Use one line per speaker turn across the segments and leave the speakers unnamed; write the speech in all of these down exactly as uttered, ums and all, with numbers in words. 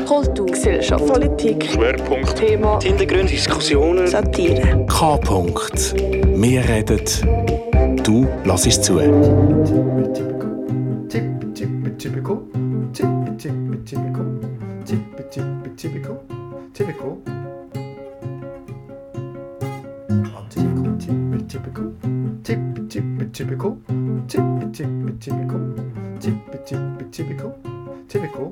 Kultur, Gesellschaft, Politik,
Schwerpunkt,
Thema,
Hintergründe, Diskussionen,
Satire.
K-Punkt. Wir reden, du hörst zu.
Typical, typical, typical, typical, typical, typical. Typical, typical, typical, typical, typical, typical, typical.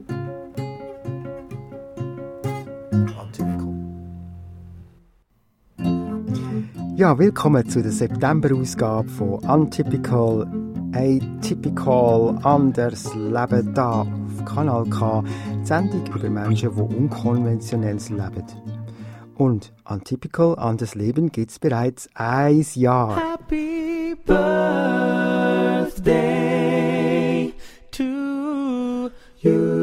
Ja, willkommen zu der September-Ausgabe von Untypical, Atypical, anders Leben da auf Kanal K. Die Sendung über Menschen, die unkonventionelles leben. Und Untypical, anders Leben gibt es bereits ein Jahr.
Happy Birthday to you.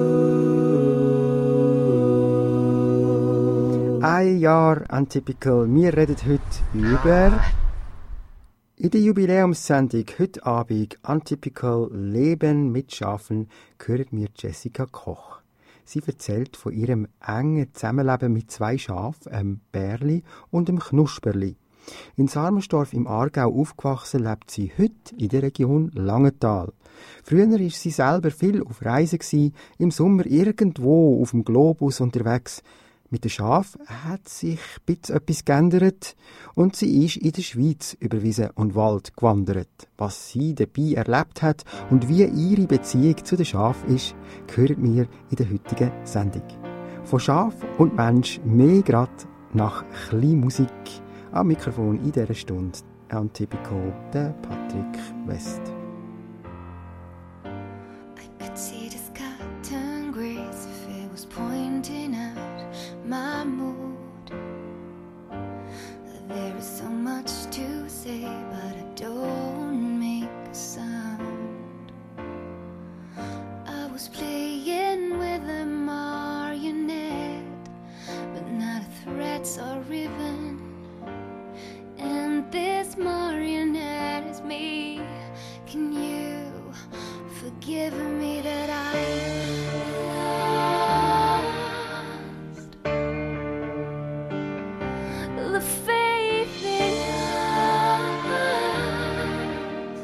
Ein Jahr Untypical. Wir reden heute über... In der Jubiläumssendung heute Abend Untypical Leben mit Schafen hören wir Jessica Koch. Sie erzählt von ihrem engen Zusammenleben mit zwei Schafen, einem Bärli und einem Knusperli. In Sarmenstorf im Aargau aufgewachsen, lebt sie heute in der Region Langenthal. Früher war sie selber viel auf Reisen gewesen, im Sommer irgendwo auf dem Globus unterwegs. Mit den Schafen hat sich ein bisschen etwas geändert und sie ist in der Schweiz über Wiesen und Wald gewandert. Was sie dabei erlebt hat und wie ihre Beziehung zu den Schafen ist, hören wir in der heutigen Sendung. Von Schaf und Mensch mehr grad nach Kleinmusik. Am Mikrofon in dieser Stunde Untypical, der Patrick West.
I could see the sky turn grey as if it was pointing out my mood. There is so much to say, but I don't make a sound. I was playing with a marionette, but not a threads or ribbon. And this marionette is me. Can you forgive me that I the faith in us?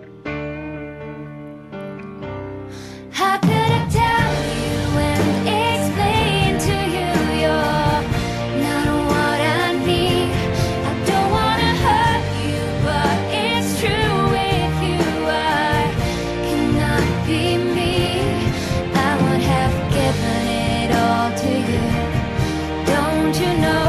How could I tell you and explain to you you're not what I need? I don't wanna hurt you, but it's true with you. I cannot be me. I would have given it all to you. Don't you know?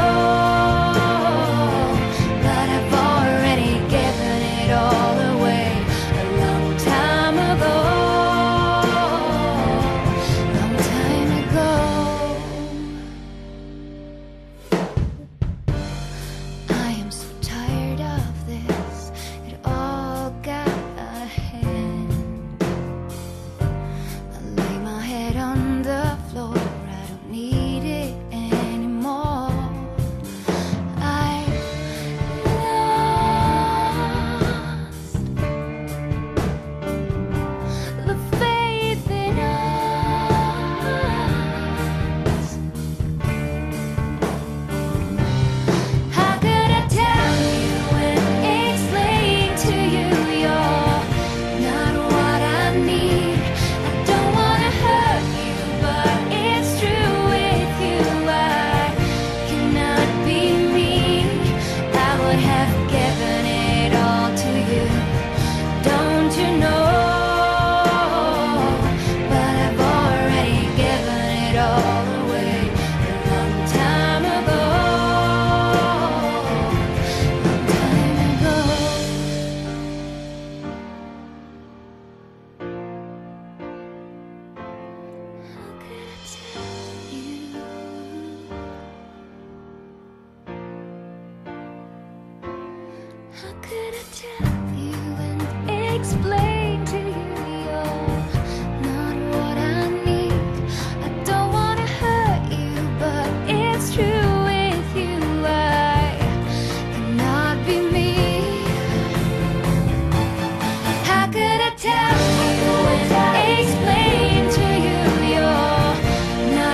Tell you and explain to you you're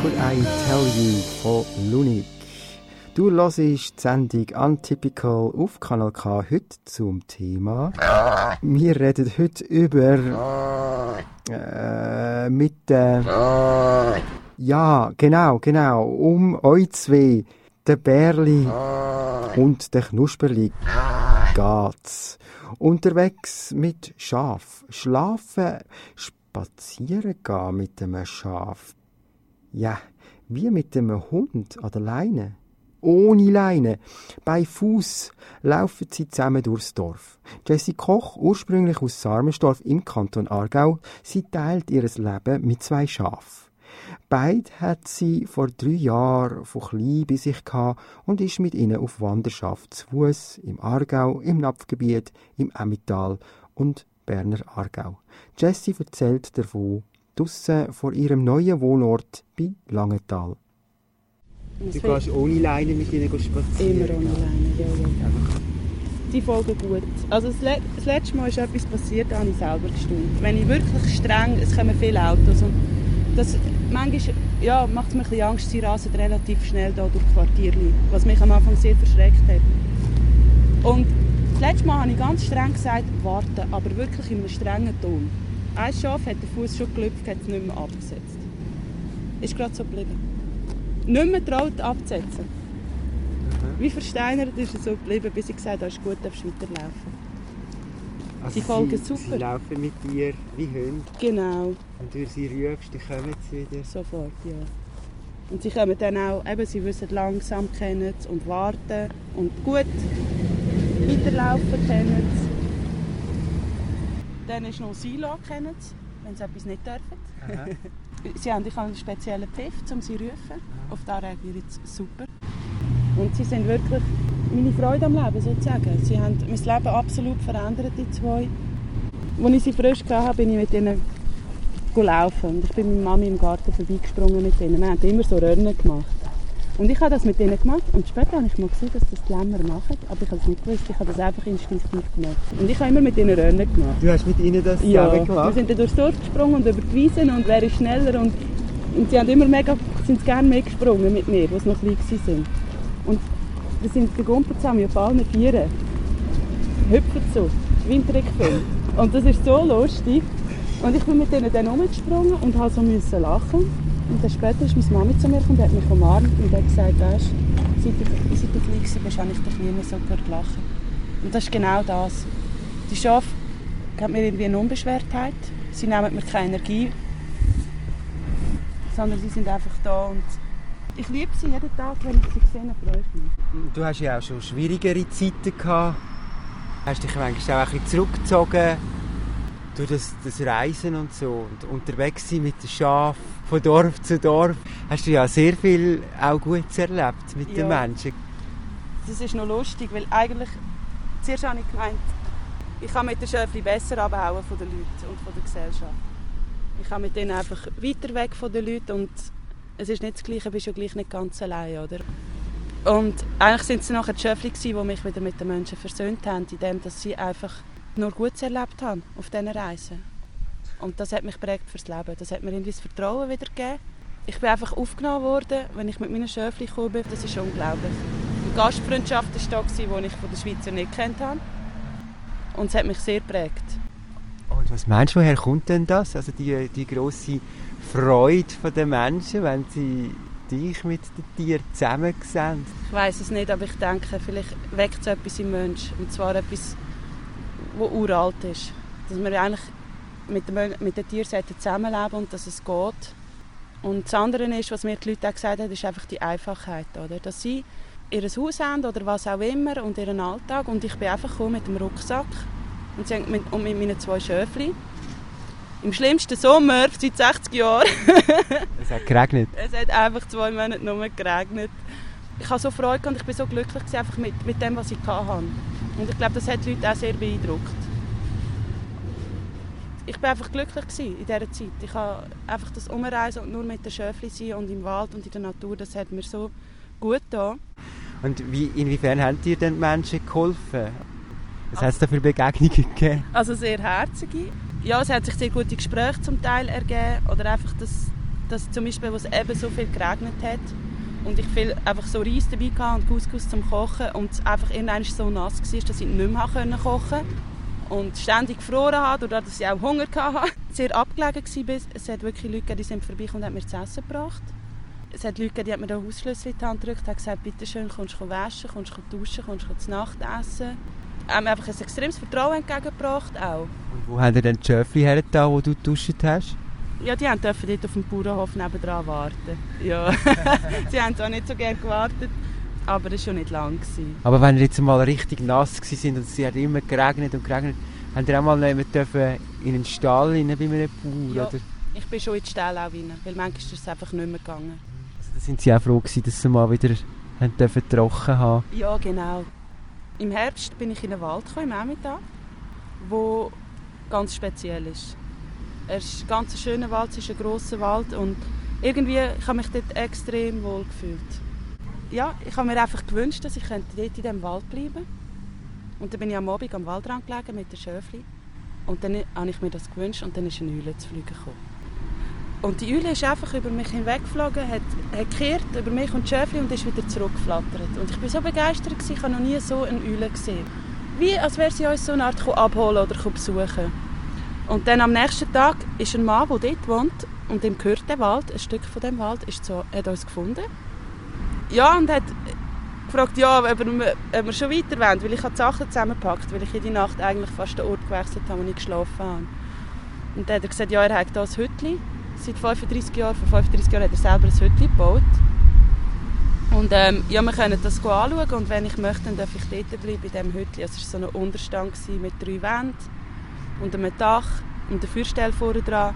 Could I Tell You von Lunik. Du hörst die Sendung Untypical auf Kanal K heute zum Thema. Wir reden heute über äh, mit äh, ja, genau, genau, um euch zwei, den Bärli und den Knusperli geht's. Unterwegs mit Schaf. Schlafen, spazieren gehen mit einem Schaf. Ja, wie mit einem Hund an der Leine. Ohne Leine. Bei Fuß laufen sie zusammen durchs Dorf. Jessie Koch, ursprünglich aus Sarmenstorf im Kanton Aargau, sie teilt ihr Leben mit zwei Schafen. Beide hat sie vor drei Jahren von klein bei sich gehabt und ist mit ihnen auf Wanderschaft zu Fuss im Aargau, im Napfgebiet, im Emmental und Berner Aargau. Jessie erzählt davon draussen vor ihrem neuen Wohnort bei Langenthal.
Du gehst ohne Leine mit ihnen spazieren?
Immer ohne Leine, ja, ja. Die folgen gut. Also das, Le- das letzte Mal ist etwas passiert, da habe ich selber gestaunt. Wenn ich wirklich streng, es kommen viele Autos und das, manchmal ja, macht es mir ein bisschen Angst, sie rasen relativ schnell da durch die Quartierli, was mich am Anfang sehr verschreckt hat. Und das letzte Mal habe ich ganz streng gesagt, warten, aber wirklich in einem strengen Ton. Ein Schaf hat den Fuß schon gelüpft, hat es nicht mehr abgesetzt. Ist gerade so geblieben. Nicht mehr traut abzusetzen. Mhm. Wie versteinert ist es so geblieben, bis ich gesagt habe, ist gut, darfst du weiterlaufen.
Also
sie folgen
sie,
super.
Sie laufen mit dir wie Hunde.
Genau.
Und durch sie rufst, dann kommen sie wieder.
Sofort, ja. Und sie kommen dann auch, eben, sie wissen langsam, kennen es und warten und gut weiterlaufen kennen es. Dann ist noch Silo, kennen es, wenn sie etwas nicht dürfen. Sie haben, ich habe einen speziellen Pfiff, um sie zu rufen. Auf das reagieren sie super. Und sie sind wirklich meine Freude am Leben, sozusagen. Sie haben mein Leben absolut verändert, die zwei. Als ich sie frisch hatte, bin ich mit ihnen gelaufen. Und ich bin mit Mami im Garten vorbeigesprungen mit ihnen. Wir haben immer so Rennen gemacht. Und ich habe das mit ihnen gemacht. Und später habe ich mal gesehen, dass das die Lämmer machen. Aber ich habe es nicht gewusst. Ich habe das einfach instinktiv gemacht. Und ich habe immer mit ihnen Rennen gemacht.
Du hast mit ihnen das
ja,
zusammen gemacht?
Wir sind dann durchs Dorf gesprungen und über die Wiesen und wer ist schneller. Und, und sie haben immer mega, sind gerne mitgesprungen mit mir, als sie noch klein waren. Und wir sind gegumpelt zusammen auf allen Vieren. Hüpfen so, wie im Trickfilm. Und das ist so lustig. Und ich bin mit ihnen dann rumgesprungen und musste so müssen lachen. Und dann später ist meine Mami zu mir gekommen und hat mich umarmt und hat gesagt, weißt, seit du, seit du klein warst, habe ich dich nie mehr so gehört lachen. Und das ist genau das. Die Schafe geben mir irgendwie eine Unbeschwertheit. Sie nehmen mir keine Energie, sondern sie sind einfach da. Und ich liebe sie jeden Tag, wenn ich sie sehe, freue ich mich.
Du hast ja auch schon schwierigere Zeiten gehabt. Hast dich manchmal auch ein bisschen zurückgezogen durch das, das Reisen und so. Und unterwegs sein mit den Schafen, von Dorf zu Dorf. Hast du ja sehr viel auch Gutes erlebt mit
ja.
den Menschen.
Das ist noch lustig, weil eigentlich zuerst habe ich gemeint, ich kann mit den Schöfli besser abhauen von den Leuten und von der Gesellschaft. Ich kann mit denen einfach weiter weg von den Leuten und es ist nicht das Gleiche, du bist ja gleich nicht ganz allein, oder? Und eigentlich sind es nachher die Schöfli, die mich wieder mit den Menschen versöhnt haben, indem dass sie einfach nur Gutes erlebt haben auf diesen Reisen. Und das hat mich prägt fürs Leben. Das hat mir irgendwie das Vertrauen wieder gegeben. Ich bin einfach aufgenommen worden, wenn ich mit meinen Schöfli gekommen bin. Das ist unglaublich. Die Gastfreundschaft war da, die ich von den Schweizern nicht kennt habe. Und es hat mich sehr geprägt.
Und was meinst du, woher kommt denn das? Also die, die grosse Freude der Menschen, wenn sie dich mit den Tieren zusammen sehen?
Ich weiss es nicht, aber ich denke, vielleicht weckt es etwas im Menschen. Und zwar etwas, das uralt ist. Dass wir eigentlich mit den, mit den Tieren zusammenleben und dass es geht. Und das andere ist, was mir die Leute auch gesagt haben, ist einfach die Einfachheit. Oder? Dass sie ihr Haus haben oder was auch immer und ihren Alltag. Und ich bin einfach gekommen mit dem Rucksack und, sie mit, und mit meinen zwei Schöfli. Im schlimmsten Sommer seit sechzig Jahren.
Es hat geregnet.
Es hat einfach zwei Monate nur geregnet. Ich hatte so Freude und ich war so glücklich einfach mit, mit dem, was ich hatte. Und ich glaube, das hat die Leute auch sehr beeindruckt. Ich war einfach glücklich in dieser Zeit. Ich habe einfach das Umreisen und nur mit den Schöfli sein und im Wald und in der Natur, das hat mir so gut getan.
Und wie, inwiefern haben dir denn die Menschen geholfen? Was hat es da für Begegnungen gegeben?
Also sehr herzige. Ja, es hat sich sehr gute Gespräche zum Teil ergeben. Oder einfach, dass dass zum Beispiel, wo es eben so viel geregnet hat und ich viel einfach so Reis dabei hatte und Couscous zum Kochen und es einfach irgendwann so nass war, dass ich nicht mehr kochen konnte und ständig gefroren habe, dadurch, dass ich auch Hunger hatte. Sehr abgelegen war. Es hat wirklich Leute gegeben, die sind vorbeigekommen und haben mir zu essen gebracht. Es hat Leute gegeben, die haben mir den Hausschlüssel in die Hand gedrückt und gesagt, bitte schön, kommst du waschen, kommst du duschen, kommst du zu Nacht essen. Sie haben mir einfach ein extremes Vertrauen entgegengebracht auch.
Und wo haben ihr denn die Schöfli hergetan, wo du geduscht hast?
Ja, die durften dort auf dem Bauernhof nebendran warten. Ja. Sie haben zwar nicht so gerne gewartet, aber es war schon nicht lang.
Aber wenn ihr jetzt mal richtig nass war und es hat immer geregnet und geregnet, habt ihr auch mal in einen Stall rein, bei einem Bauer?
Ja,
oder?
Ich bin schon in die Ställe auch rein, weil manchmal ist es einfach nicht mehr gegangen.
Also da sind sie auch froh gewesen, dass sie mal wieder haben dürfen trocken haben.
Ja, genau. Im Herbst bin ich in den Wald gekommen, im Emmental, der ganz speziell ist. Es ist ein ganz schöner Wald, es ist ein grosser Wald und irgendwie ich habe mich dort extrem wohl gefühlt. Ja, ich habe mir einfach gewünscht, dass ich dort in diesem Wald bleiben könnte. Und dann bin ich am Abend am Waldrand gelegen mit den Schöfli. Und dann habe ich mir das gewünscht und dann ist eine Eule zu fliegen gekommen. Und die Eule ist einfach über mich hinweggeflogen, hat, hat gekehrt über mich und die Schöfli und ist wieder zurückgeflattert. Und ich war so begeistert, ich habe noch nie so eine Eule gesehen. Wie als wäre sie uns so eine Art abholen oder besuchen. Und dann am nächsten Tag ist ein Mann, der dort wohnt und ihm gehört der Wald, ein Stück von dem Wald, ist so, hat uns gefunden. Ja, und hat gefragt, ja, ob wir, ob wir schon weiter wollen, weil ich habe die Sachen zusammengepackt, weil ich in die Nacht eigentlich fast den Ort gewechselt habe, wo ich geschlafen habe. Und dann hat er gesagt, ja, er hat hier ein Hütchen. Seit fünfunddreissig Jahren, vor fünfunddreissig Jahren hat er selber ein Hütchen gebaut. Und ähm, ja, wir können das anschauen und wenn ich möchte, dann darf ich dort bleiben, in diesem Hütchen. Also es war so ein Unterstand mit drei Wänden und einem Dach und einer Feuerstelle vorne dran.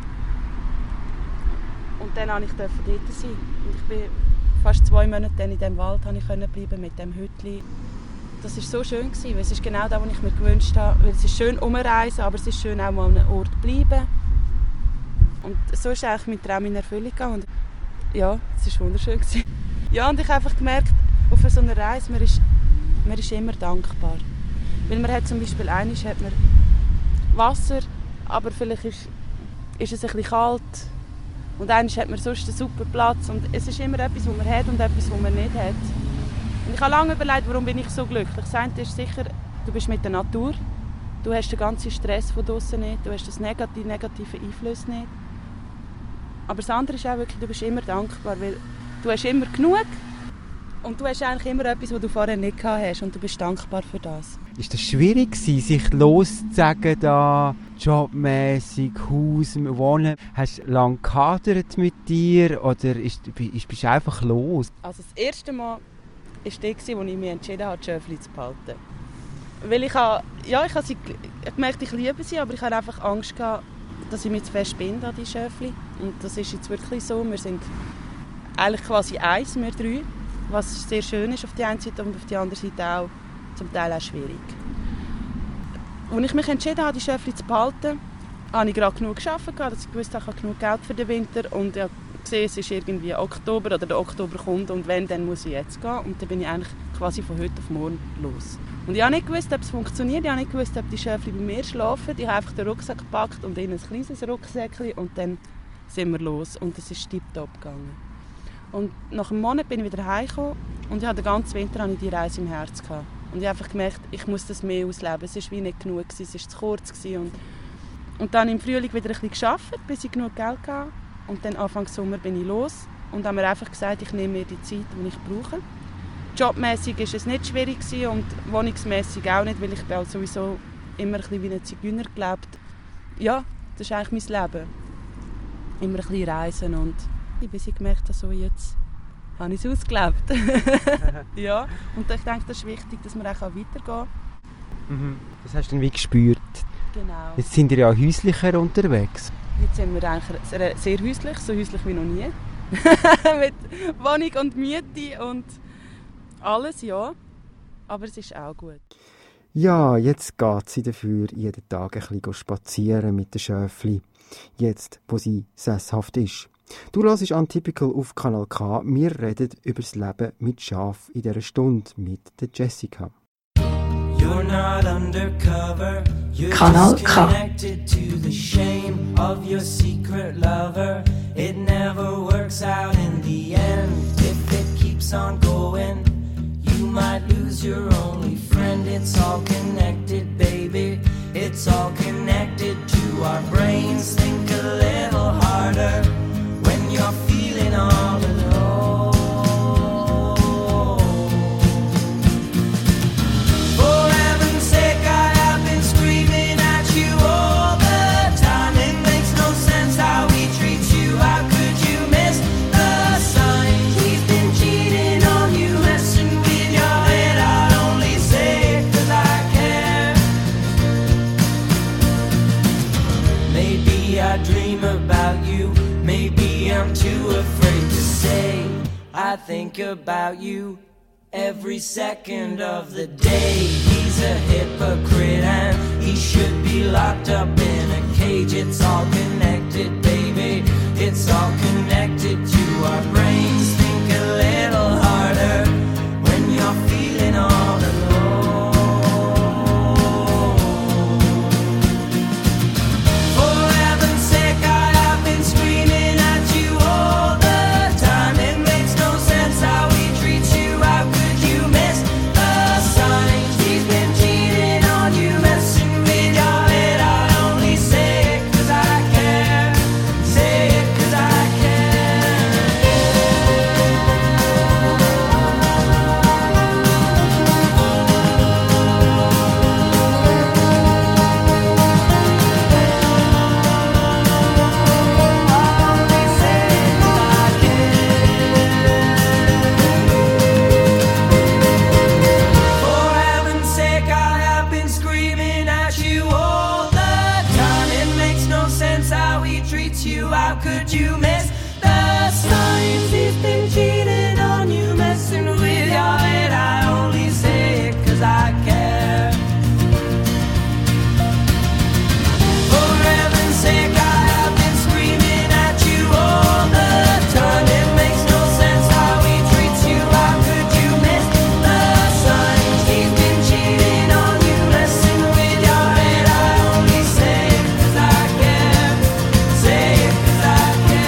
Und dann durfte ich dort sein. Und ich bin fast zwei Monate in diesem Wald ich bleiben mit diesem Hütchen. Das war so schön, weil es ist genau das, was ich mir gewünscht habe. Weil es ist schön umreisen, aber es ist schön auch mal an einem Ort bleiben. Und so ist eigentlich mein Traum in Erfüllung gegangen. Und ja, es war wunderschön. Ja, und ich habe einfach gemerkt, auf so einer Reise, man ist, man ist immer dankbar. Weil man hat zum Beispiel einmal hat man Wasser, aber vielleicht ist, ist es ein bisschen kalt. Und einmal hat man sonst einen super Platz. Und es ist immer etwas, was man hat und etwas, was man nicht hat. Und ich habe lange überlegt, warum bin ich so glücklich. Das eine ist sicher, du bist mit der Natur. Du hast den ganzen Stress von draussen nicht. Du hast das negative, negative Einfluss nicht. Aber das andere ist auch wirklich, du bist immer dankbar, weil du hast immer genug und du hast eigentlich immer etwas, was du vorher nicht gehabt hast und du bist dankbar für das.
Ist das schwierig gewesen, sich loszusagen, da jobmässig, Haus, Wohnen? Hast du lange gehadert mit dir oder ist, ist, bist du einfach los?
Also das erste Mal war das, als ich mich entschieden habe, die Schöfli zu behalten. Weil ich habe, ja, ich habe sie, ich gemerkt, ich liebe sie, aber ich hatte einfach Angst gehabt, dass ich mich zu fest binde an die Schöfli. Und das ist jetzt wirklich so. Wir sind eigentlich quasi eins, wir drei, was sehr schön ist auf der einen Seite und auf der anderen Seite auch zum Teil auch schwierig. Als ich mich entschieden habe, die Schöfli zu behalten, habe ich gerade genug gearbeitet, dass ich wusste, ich habe genug Geld für den Winter und ich habe gesehen, es ist irgendwie Oktober oder der Oktober kommt und wenn, dann muss ich jetzt gehen. Und dann bin ich eigentlich quasi von heute auf morgen los. Und ich habe nicht gewusst, ob es funktioniert, ich habe nicht gewusst, ob die Schöfli bei mir schlafen. Ich habe einfach den Rucksack gepackt und in ein kleines Rucksäckchen und dann sind wir los und es ist tipptopp gegangen. Und nach einem Monat bin ich wieder heimgekommen und ich hatte den ganzen Winter hatte ich die Reise im Herzen gehabt. Und ich habe einfach gemerkt, ich muss das mehr ausleben. Es war wie nicht genug, es war zu kurz. Und, und dann im Frühling wieder ein bisschen gearbeitet, bis ich genug Geld hatte. Und dann Anfang Sommer bin ich los und habe mir einfach gesagt, ich nehme mir die Zeit, die ich brauche. Jobmässig war es nicht schwierig und wohnungsmässig auch nicht, weil ich bin sowieso immer ein bisschen wie ein Zigeuner gelebt. Ja, das ist eigentlich mein Leben. Immer ein bisschen reisen und bis ich gemerkt habe, so jetzt habe ich es ausgelebt. Ja, und ich denke, das ist wichtig, dass man auch weitergehen kann.
Mhm. Das hast du dann wie gespürt.
Genau.
Jetzt sind wir ja häuslicher unterwegs.
Jetzt sind wir eigentlich sehr häuslich, so häuslich wie noch nie. Mit Wohnung und Miete und alles, ja. Aber es ist auch gut.
Ja, jetzt geht sie dafür jeden Tag ein bisschen spazieren mit den Schöfli. Jetzt, wo sie sesshaft ist. Du hörst Untypical auf Kanal K. Wir reden über das Leben mit Schaf in dieser Stunde mit der Jessica.
You're You're not undercover. You're
Kanal
just
K.
connected to the shame of your secret lover. It never works out in the end. If it keeps on going, you might lose your only friend. It's all connected, baby. It's all connected to our brains. Think a little harder when you're feeling all alone. For heaven's sake, I have been screaming at you all the time. It makes no sense how we treat you. How could you miss the signs? He's been cheating on you, messing with your head. I'll only say it 'cause I care. Maybe I dream about you. Maybe I'm too afraid to say I think about you every second of the day. He's a hypocrite and he should be locked up in a cage. It's all connected, baby. It's all connected to our brains. Think a little harder when you're feeling all alone. For heaven's sake, I have been screaming at you all the time. It makes no sense how we treat you. How could you miss the signs? He's been cheating on you, messing with your head. I'll only say it 'cause I care. Say it 'cause I For heaven's sake, I have been screaming at you all the time. It makes no sense how he treats you. How could you miss the signs? He's been cheating on you, messing with your head. I only say it 'cause I care. For heaven's sake, I have been screaming at you all the time. It makes no sense how he treats you. How could you miss the signs? He's been cheating on you, messing with your head. I only say it 'cause I care. Say it 'cause I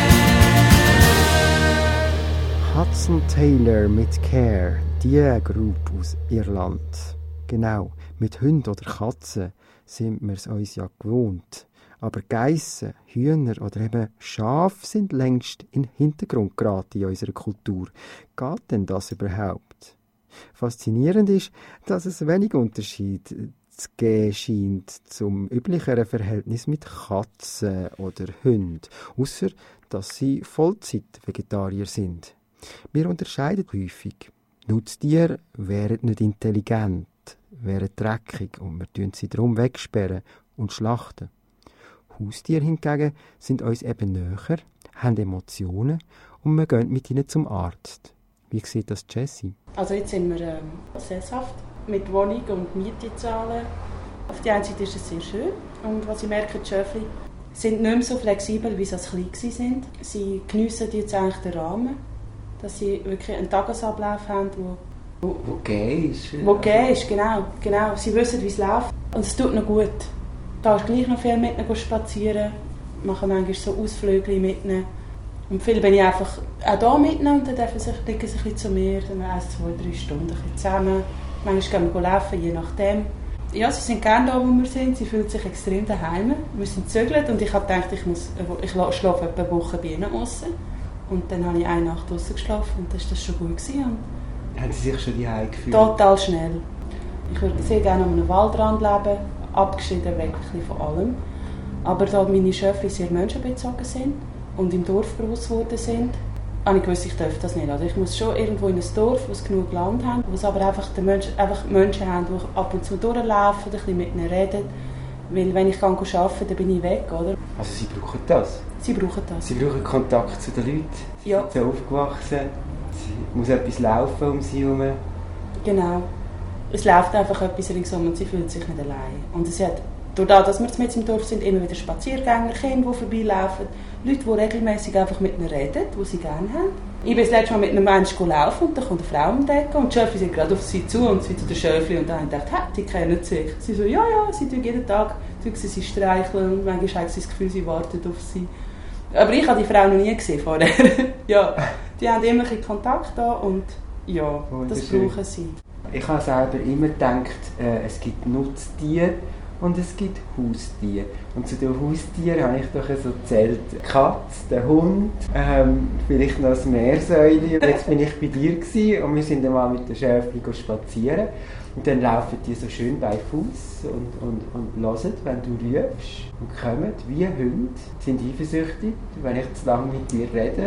care.
Hudson Taylor mit Care, die Gruppe aus Irland. Genau, mit Hunden oder Katzen sind wir es uns ja gewohnt. Aber Geissen, Hühner oder eben Schafe sind längst in den Hintergrund geraten in unserer Kultur. Geht denn das überhaupt? Faszinierend ist, dass es wenig Unterschied zu geben scheint zum üblicheren Verhältnis mit Katzen oder Hunden, ausser dass sie Vollzeit-Vegetarier sind. Wir unterscheiden häufig. Nutztiere wären nicht intelligent, wären dreckig und wir tun sie darum wegsperren und schlachten. Haustiere hingegen sind uns eben näher, haben Emotionen und wir gehen mit ihnen zum Arzt. Wie sieht das Jessie?
Also jetzt sind wir ähm, sesshaft, mit Wohnung und Miete zahlen. Auf die einen Seite ist es sehr schön. Und was ich merke, die Schöfli sind nicht mehr so flexibel, wie sie als klein waren. Sie geniessen jetzt eigentlich den Rahmen, dass sie wirklich einen Tagesablauf haben, wo
Wo, wo gay ist.
Wo gay ist, genau, genau. Sie wissen, wie es läuft. Und es tut noch gut. Da ist gleich noch viel mit ihnen spazieren. Machen manchmal so Ausflüge mit ihnen. Und viel bin ich einfach auch da mit ihnen und dann dürfen sie, liegen sie ein bisschen zu mir. Dann eins, zwei, drei Stunden ein bisschen zusammen. Manchmal gehen wir laufen, je nachdem. Ja, sie sind gerne da, wo wir sind. Sie fühlen sich extrem daheim. Wir sind gezögert und ich habe gedacht, ich, muss, ich schlafe etwa eine Woche bei ihnen draussen. Und dann habe ich eine Nacht draussen geschlafen und dann war das schon gut gewesen.
Haben Sie sich schon daheim gefühlt?
Total schnell. Ich würde sehr gerne an einem Waldrand leben, abgeschieden wirklich von allem. Aber da meine Schöfli sehr menschenbezogen sind und im Dorf groß geworden sind, habe ich gewusst, ich darf das nicht. Also ich muss schon irgendwo in ein Dorf, wo es genug Land haben, wo es aber einfach, die Menschen, einfach Menschen haben, die ab und zu durchlaufen, ein bisschen mit ihnen reden. Weil wenn ich arbeite, dann bin ich weg, oder?
Also Sie brauchen das?
Sie brauchen das.
Sie brauchen Kontakt zu den Leuten? Sie
Ja.
sind so aufgewachsen? Es muss etwas laufen um Sie herum?
Genau. Es läuft einfach etwas ringsum und sie fühlt sich nicht allein. Und es hat, dadurch, dass wir jetzt mit im Dorf sind, immer wieder Spaziergänger, Kinder, die vorbeilaufen, Leute, die regelmäßig einfach mit ihnen reden, die sie gerne haben. Ich bin das letzte Mal mit einem Menschen laufen und da kommt eine Frau um die Ecke und die Schöfli sind gerade auf sie zu und sie zu der Schöfli und dann dachte ich, die kennen sich. Sie so, ja, ja, sie tun jeden Tag tun sie, sie streicheln und manchmal haben sie das Gefühl, sie warten auf sie. Aber ich habe die Frau noch nie gesehen vorher. Ja, die haben immer ein Kontakt da und ja, das brauchen sie.
Ich habe selber immer gedacht, äh, es gibt Nutztiere und es gibt Haustiere. Und zu den Haustieren habe ich doch so gezählt, die Katze, der Hund, ähm, vielleicht noch das Meersäule. Jetzt bin ich bei dir gewesen und wir sind einmal mit der Schäfli spazieren. Und dann laufen die so schön bei Fuß und, und, und hören, wenn du rufst und kommen wie Hunde. Die sind eifersüchtig, wenn ich zu lange mit dir rede.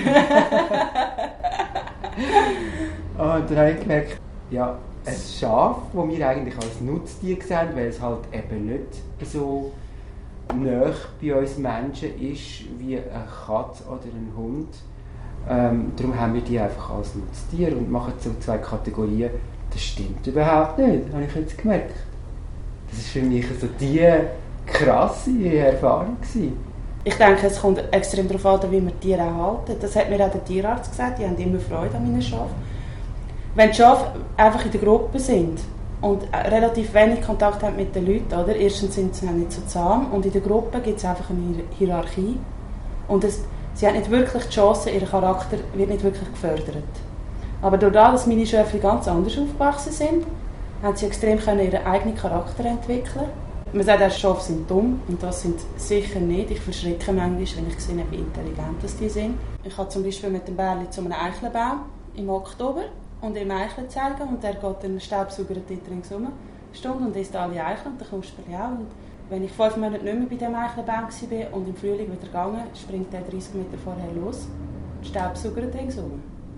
Und dann habe ich gemerkt, ja, ein Schaf, das wir eigentlich als Nutztier sehen, weil es halt eben nicht so nahe bei uns Menschen ist wie eine Katze oder ein Hund. Ähm, darum haben wir die einfach als Nutztier und machen so zwei Kategorien. Das stimmt überhaupt nicht, habe ich jetzt gemerkt. Das war für mich so die krasse Erfahrung gewesen.
Ich denke, es kommt extrem darauf an, wie wir Tiere auch halten. Das hat mir auch der Tierarzt gesagt, die haben immer Freude an meinen Schafen. Wenn die Schafe einfach in der Gruppe sind und relativ wenig Kontakt haben mit den Leuten, oder? Erstens sind sie nicht so zahm und in der Gruppe gibt es einfach eine Hierarchie. Und es, sie haben nicht wirklich die Chance, ihr Charakter wird nicht wirklich gefördert. Aber dadurch, dass meine Schöfli ganz anders aufgewachsen sind, haben sie extrem können ihren eigenen Charakter entwickeln. Man sagt, auch Schafe sind dumm und das sind sicher nicht. Ich verschrecke manchmal, wenn ich sehe, wie intelligent die sind. Ich habe zum Beispiel mit dem Bärli zu einem Eichelbaum im Oktober und ihm Eicheln zeigen und er geht den Staubsauger dort ringsum eine Stunde und isst alle Eicheln und der Knusperli auch. Und wenn ich fünf Monate nicht mehr bei diesem Eichelbaum war und im Frühling wieder gegangen, springt er dreißig Meter vorher los und staubsaugert ringsum.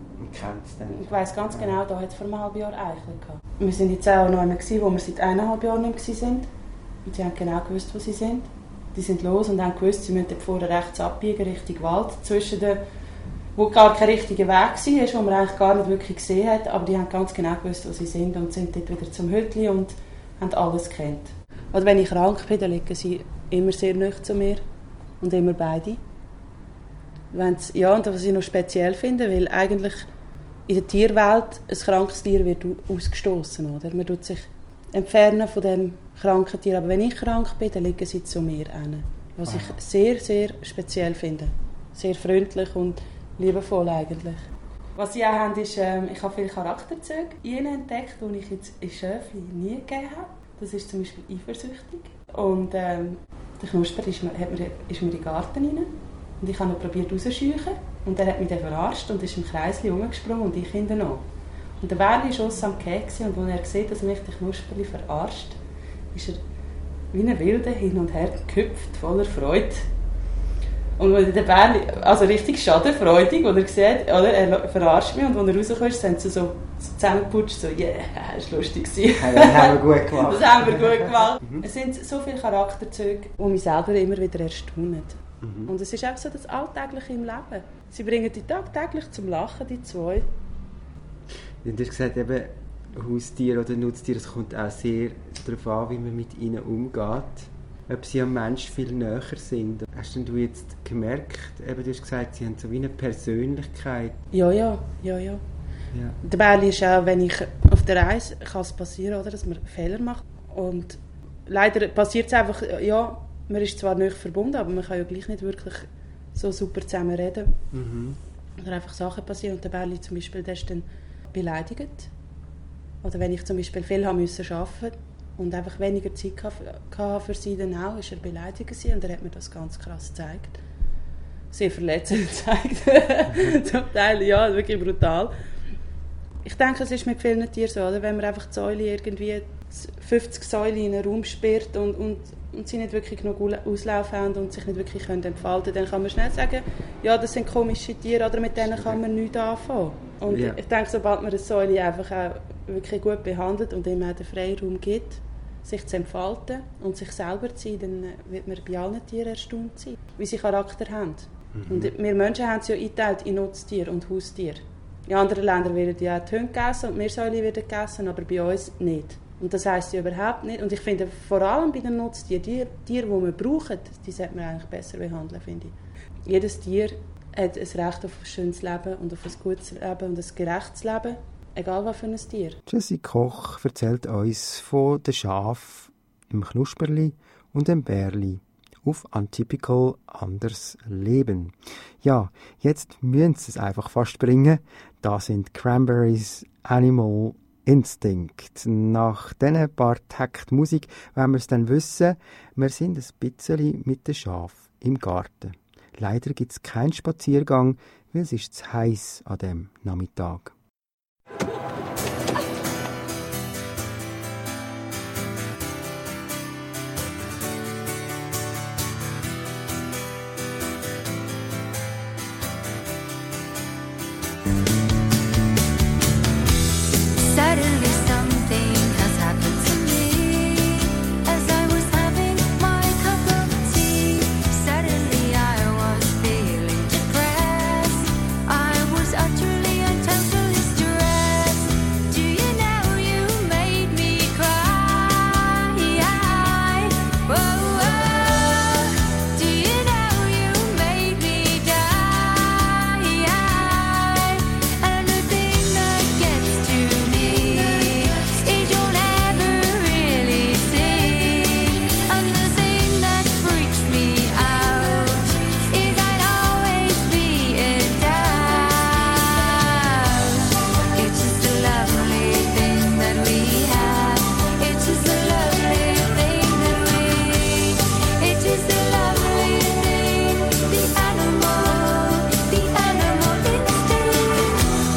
Ich weiss ganz genau, da hat es vor einem halben Jahr Eicheln gehabt. Wir waren jetzt auch noch einmal, wo wir seit eineinhalb Jahren nicht mehr waren. Und sie haben genau gewusst, wo sie sind. Die sind los und haben gewusst, sie müssen vorne rechts abbiegen, Richtung Wald, zwischen den, wo gar kein richtiger Weg war, wo man eigentlich gar nicht wirklich gesehen hat, aber die haben ganz genau gewusst, wo sie sind und sind dort wieder zum Hütli und haben alles gekannt. Oder wenn ich krank bin, dann liegen sie immer sehr nahe zu mir und immer beide. Wenn's, ja, und was ich noch speziell finde, weil eigentlich in der Tierwelt ein krankes Tier wird ausgestoßen, oder? Man tut sich entfernen von dem kranken Tier, aber wenn ich krank bin, dann liegen sie zu mir hin. Was Aha. ich sehr, sehr speziell finde. Sehr freundlich und liebevoll eigentlich. Was sie auch haben, ist, ähm, ich habe viele Charakterzüge in ihnen entdeckt, die ich jetzt in Schöfli nie gegeben habe. Das ist zum Beispiel eifersüchtig. Und ähm, der Knusper ist mir, hat mir, ist mir in den Garten rein. Und ich habe ihn probiert rauszuscheuchen. Und er hat mich dann verarscht und ist im Kreis herumgesprungen und ich ihn dann auch. Und der Bärli war aussen am Käse und als er sieht, dass mich der Knusperli verarscht, ist er wie ein Wilder hin und her gehüpft, voller Freude. Und als der Bärli, also richtig schadenfreudig, als er sieht, oder, er verarscht mich und als er rauskommt, sind sie so, so zusammengeputscht, so, yeah, das war lustig.
Ja, das haben wir gut gemacht.
Das haben wir gut gemacht. Mhm. Es sind so viele Charakterzüge, die mich selber immer wieder erstaunen. Mhm. Und es ist auch so das Alltägliche im Leben. Sie bringen die tagtäglich zum Lachen, die zwei.
Du hast gesagt, eben Haustiere oder Nutztiere, es kommt auch sehr darauf an, wie man mit ihnen umgeht. Ob sie am Mensch viel näher sind. Hast denn du jetzt gemerkt, eben, du hast gesagt, sie haben so wie eine Persönlichkeit?
Ja, ja, ja, ja. ja. Der Bärli ist auch, wenn ich auf der Reise, kann es passieren, oder, dass man Fehler macht. Und leider passiert es einfach, ja, man ist zwar nicht verbunden, aber man kann ja gleich nicht wirklich so super zusammen reden. Mhm. Oder einfach Sachen passieren. Und der Bärli zum Beispiel, der ist dann beleidigt. Oder wenn ich zum Beispiel viel haben müssen arbeiten und einfach weniger Zeit hatte für sie, dann auch, ist er beleidigt gewesen. Und er hat mir das ganz krass gezeigt. Sehr verletzend gezeigt. Zum Teil, ja, wirklich brutal. Ich denke, es ist mit vielen Tieren so, oder? Wenn man einfach die Säule irgendwie fünfzig Säulen in einen Raum sperrt und, und, und sie nicht wirklich genug Auslauf haben und sich nicht wirklich können entfalten können, dann kann man schnell sagen, ja, das sind komische Tiere oder mit denen kann man nichts anfangen. Und ja. ich denke, sobald man eine Säule einfach auch wirklich gut behandelt und ihm auch den Freiraum gibt, sich zu entfalten und sich selber zu sein, dann wird man bei allen Tieren erstaunt sein, wie sie Charakter haben. Mhm. Und wir Menschen haben es ja eingeteilt in Nutztiere und Haustiere. In anderen Ländern werden ja die Hunde gegessen und Meersäule werden gegessen, aber bei uns nicht. Und das heisst ja überhaupt nicht. Und ich finde, vor allem bei den Nutztieren, die Tiere, die wir brauchen, die sollte man eigentlich besser behandeln, finde ich. Jedes Tier hat ein Recht auf ein schönes Leben und auf ein gutes Leben und ein gerechtes Leben, egal was für ein Tier.
Jessie Koch erzählt uns von den Schafen im Knusperli und dem Bärli auf Untypical anders Leben. Ja, jetzt müssen sie es einfach fast bringen. Da sind Cranberries Animal Instinct. Nach diesen paar Takt Musik wollen wir es dann wissen, wir sind ein bisschen mit den Schafen im Garten. Leider gibt es keinen Spaziergang, weil es ist zu heiß an diesem Nachmittag.
Suddenly something has happened to me as I was having my cup of tea. Suddenly I was feeling depressed. I was utterly and totally stressed. Do you know you made me cry? Whoa, whoa. Do you know you made me die? And the thing that gets to me is you'll never really see. And the thing that freaks me out is I'd always be in doubt. It's just a lovely thing that we have. It's just a lovely thing that we. It's just a lovely thing. The animal, the animal instinct.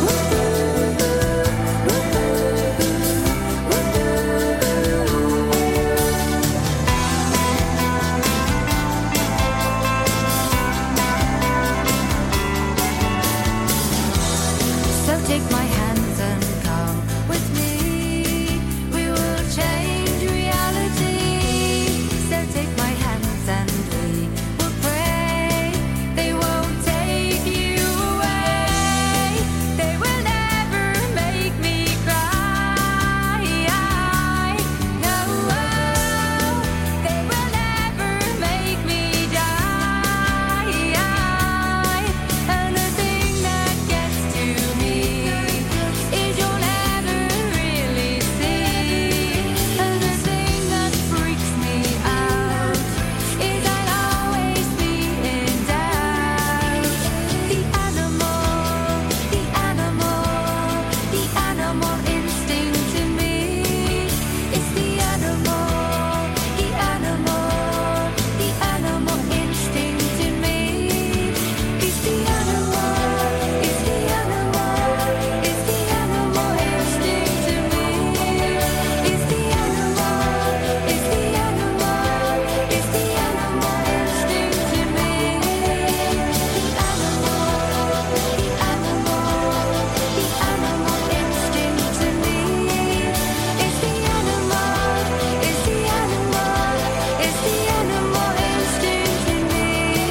So take my hands and come with me. We will change reality. So take my hands and we will pray. They won't take you away. They will never make me cry. No, they will never make me die. And the thing that gets to me is you'll never really see. And the thing that freaks me out is I'll always be in doubt. The animal, the animal, the animal instinct in me. It's the animal, the animal, the animal instinct in me. It's the animal, it's the animal, it's the animal instinct in me. It's the animal, it's the animal, it's the animal instinct in me. The animal, the animal, the animal instinct in me. It's the animal, it's the animal, it's the animal instinct in me.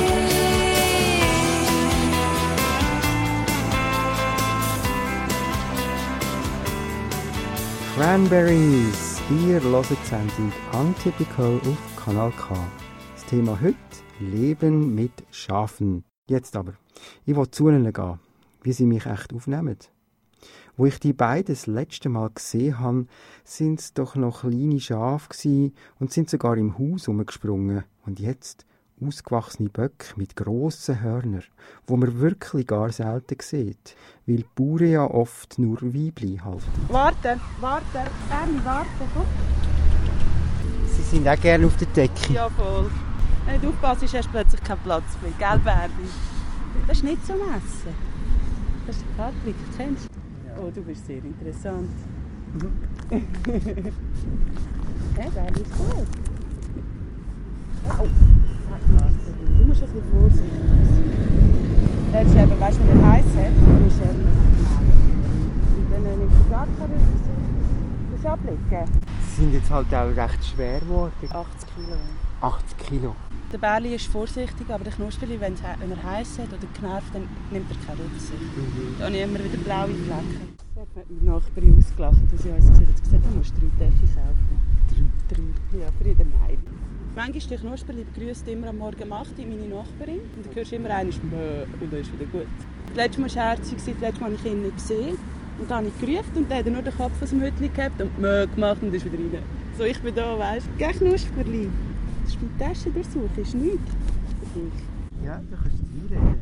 Cranberries, ihr hört die Sendung Untypical auf Kanal K. Das Thema heute: Leben mit Schafen. Jetzt aber, ich will zu ihnen gehen, wie sie mich echt aufnehmen. Wo ich die beiden das letzte Mal gesehen habe, sind es doch noch kleine Schafe gsi und sind sogar im Haus herumgesprungen. Und jetzt ausgewachsene Böcke mit grossen Hörnern, wo man wirklich gar selten sieht, weil die Bauern ja oft nur Weibli halten.
Warte, warte, Berni, warte, komm.
Sie sind auch gerne auf der Decke.
Ja, voll. Wenn du aufpasst, hast du plötzlich keinen Platz mehr. Gell, Berni? Das ist nicht zum Essen. Das ist der Kartblick, kennst du? Oh, du bist sehr interessant. Hey, Berni ist gut. Au. Du musst ein bisschen vorsichtig sein. Er ist eben, weißt du, wenn er heiß hat, dann ist er und dann nimmt er gar keine das ablegen.
Sie sind jetzt halt auch recht schwer geworden.
achtzig Kilo.
achtzig Kilo.
Der Bärli ist vorsichtig, aber der Knusperli, wenn er heiß hat oder genervt, dann nimmt er keine Rücksicht.
Mhm.
Dann habe ich immer wieder blaue Flecken. Ich habe die Nachbarin ausgelacht, als ich uns gesagt habe, du musst drei Decke kaufen. Drei. Drei. Ja, früher nein. Manchmal ist der Knusperli begrüßt immer am Morgen um acht Uhr meine Nachbarin. Und du hörst immer einmal «Mö» und dann ist wieder gut. Das letzte Mal war es herzig, das letzte Mal habe ich ihn nicht gesehen. Und dann habe ich gerufen und dann hat er nur den Kopf aus dem Hütchen gehabt und «Mö» gemacht und ist wieder rein. So, ich bin da, weißt du. Geh Knusperli. Das ist meine Tasche durchsuchen, ist nichts.
Ja, du kannst reinreden.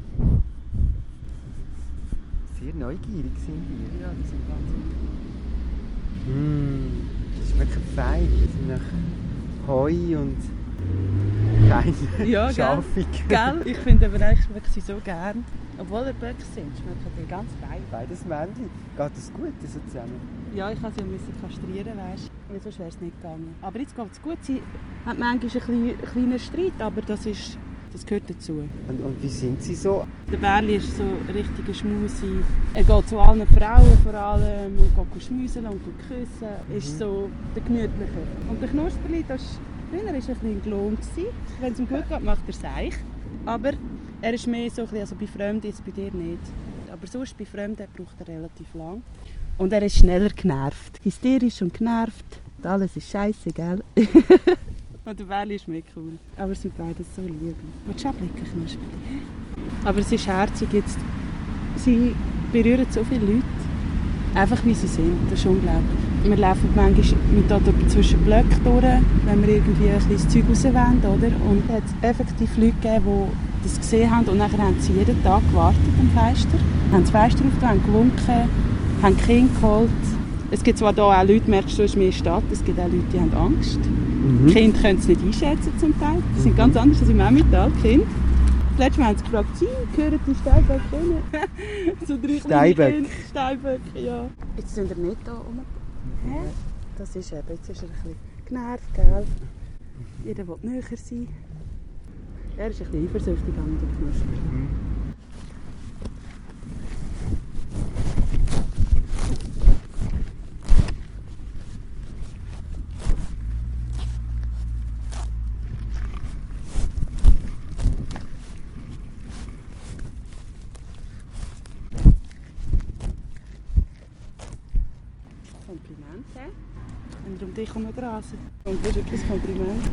Sehr neugierig sind die.
Ja, die sind ganz gut.
Mm, das ist wirklich fein. Das sind nach Heu und keine
Ja,
Schafig.
Gell? Ich finde aber eigentlich wirklich sie so gern. Obwohl er Böcke sind, schmecken die ganz fein.
Beides Männchen. Geht das gut so zusammen?
Ja, ich musste sie ja kastrieren, weißt du. Sonst wäre es nicht gegangen. Aber jetzt geht es gut. Sie hat manchmal ein bisschen, kleiner Streit, aber das, ist, das gehört dazu.
Und, und wie sind sie so?
Der Bärli ist so ein richtiger Schmusi. Er geht zu allen Frauen vor allem und geht schmusen und küssen. Er ist so der Gemütliche. Und der Knusperli, das ist, früher war er ein bisschen gelohnt. Wenn es ihm gut geht, macht er Seich. Aber er ist mehr so ein bisschen, also bei Fremden, jetzt bei dir nicht. Aber sonst bei Fremden braucht er relativ lang. Und er ist schneller genervt. Hysterisch und genervt. Und alles ist scheiße, gell? Und der Bärli ist mehr cool. Aber sie sind beide so lieb. Willst du abblicken, Knusperli? Aber es ist herzig jetzt. Sie berühren so viele Leute. Einfach wie sie sind. Das ist unglaublich. Wir laufen manchmal mit da zwischen Blöcken durch, wenn wir irgendwie ein kleines Zeug rauswollen, oder? Und es hat effektiv Leute gegeben, die das gesehen haben. Und nachher haben sie jeden Tag gewartet am Fenster. Haben das Fenster aufgetan, haben gewunken, haben Kinder geholt. Es gibt zwar hier auch Leute, merkst du, es ist mehr Stadt, es gibt auch Leute, die haben Angst. Mhm. Die Kinder können es nicht einschätzen zum Teil. Die sind mhm. ganz anders als im Emmental, die Kinder. Letztes Mal haben sie gefragt, sie gehören die Steinböcke rein? So drei
Steinböcke?
Steinböcke, ja. Jetzt sind wir nicht da rum. Hä? Das ist eben, jetzt ist er ein bisschen genervt, gell? Jeder will näher sein. Er ist ein bisschen eifersüchtig an den Knusper. Mhm. Kompliment, hä? Wenn wir um dich herumgrasen. Und das ist wirklich ein Kompliment.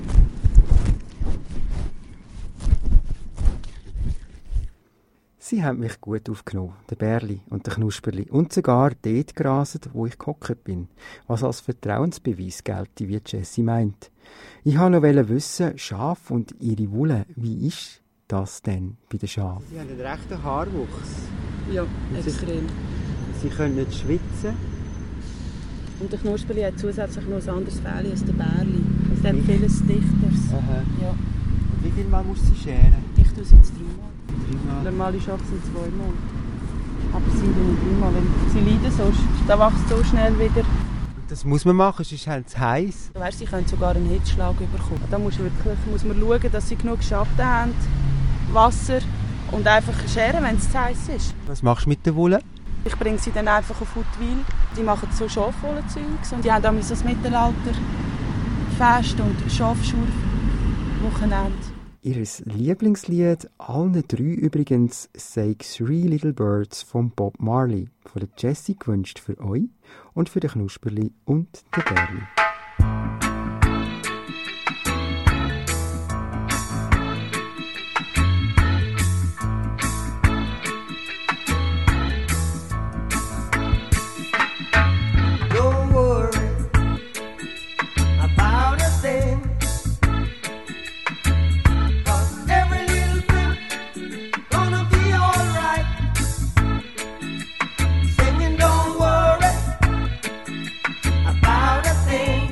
Sie haben mich gut aufgenommen, der Bärli und der Knusperli, und sogar dort graset, wo ich gehockt bin, was als Vertrauensbeweis gelte, wie Jessie meint. Ich wollte noch wissen, Schafe und ihre Wolle, wie ist das denn bei den Schafen?
Sie haben einen rechten Haarwuchs.
Ja,
Und
extrem.
Sie, sie können nicht schwitzen.
Und der Knusperli hat zusätzlich noch ein anderes Fell als der Bärli. Es hat vieles Dichteres.
Aha.
Ja.
Und wie viel Mal musst du sie scheren?
Ich tue es jetzt dreimal.
Dreimal.
Normale Schafe sind zweimal. Aber sie tun dreimal, weil sie leiden sonst. Da wächst so schnell wieder.
Und das muss man machen, sonst ist es heiß.
Du weißt, sie können sogar einen Hitzschlag bekommen. Da muss, wirklich, muss man schauen, dass sie genug Schatten haben, Wasser und einfach scheren, wenn es zu heiß ist.
Was machst du mit der Wolle?
Ich bringe sie dann einfach auf Huttwil. Die machen so Schafwollenzeugs und die haben damals das Mittelalter Fest und Schafschur Wochenende.
Ihr Lieblingslied, allen drei übrigens, «Say Three Little Birds» von Bob Marley, von der Jessie gewünscht für euch und für den Knusperli und den Bärli.
About a thing.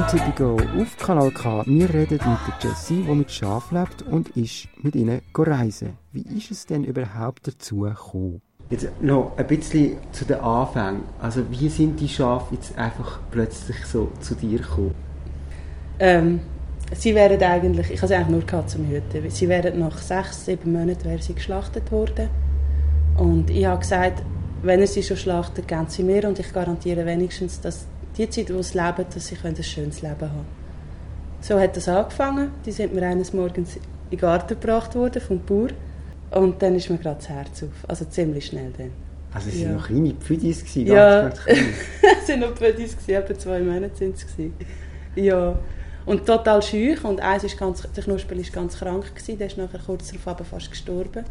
Untypical auf Kanal K. Wir reden mit der Jessie, die mit Schafen lebt und ist mit ihnen reisen. Wie ist es denn überhaupt dazu gekommen?
Jetzt noch ein bisschen zu den Anfängen. Also wie sind die Schafe jetzt einfach plötzlich so zu dir gekommen?
Ähm, sie wären eigentlich, ich habe sie eigentlich nur zum Hüten. Sie wären nach sechs, sieben Monaten wären sie geschlachtet worden. Und ich habe gesagt, wenn er sie schon schlachtet, geben sie mir und ich garantiere wenigstens, dass die Zeit, wo sie leben, dass sie ein schönes Leben haben. So hat das angefangen. Die sind mir eines Morgens in den Garten gebracht worden vom Bauer. Und dann ist mir gerade das Herz auf. Also ziemlich schnell dann.
Also es
ja.
waren noch kleine Pfüdis? Ganz,
ja,
ganz klein.
es waren noch Pfüdis, etwa zwei Monate sind es. Ja. Und total schüch. Und eins ist ganz, der Knuspel war ganz krank. Gewesen. Der ist nachher kurz darauf fast gestorben.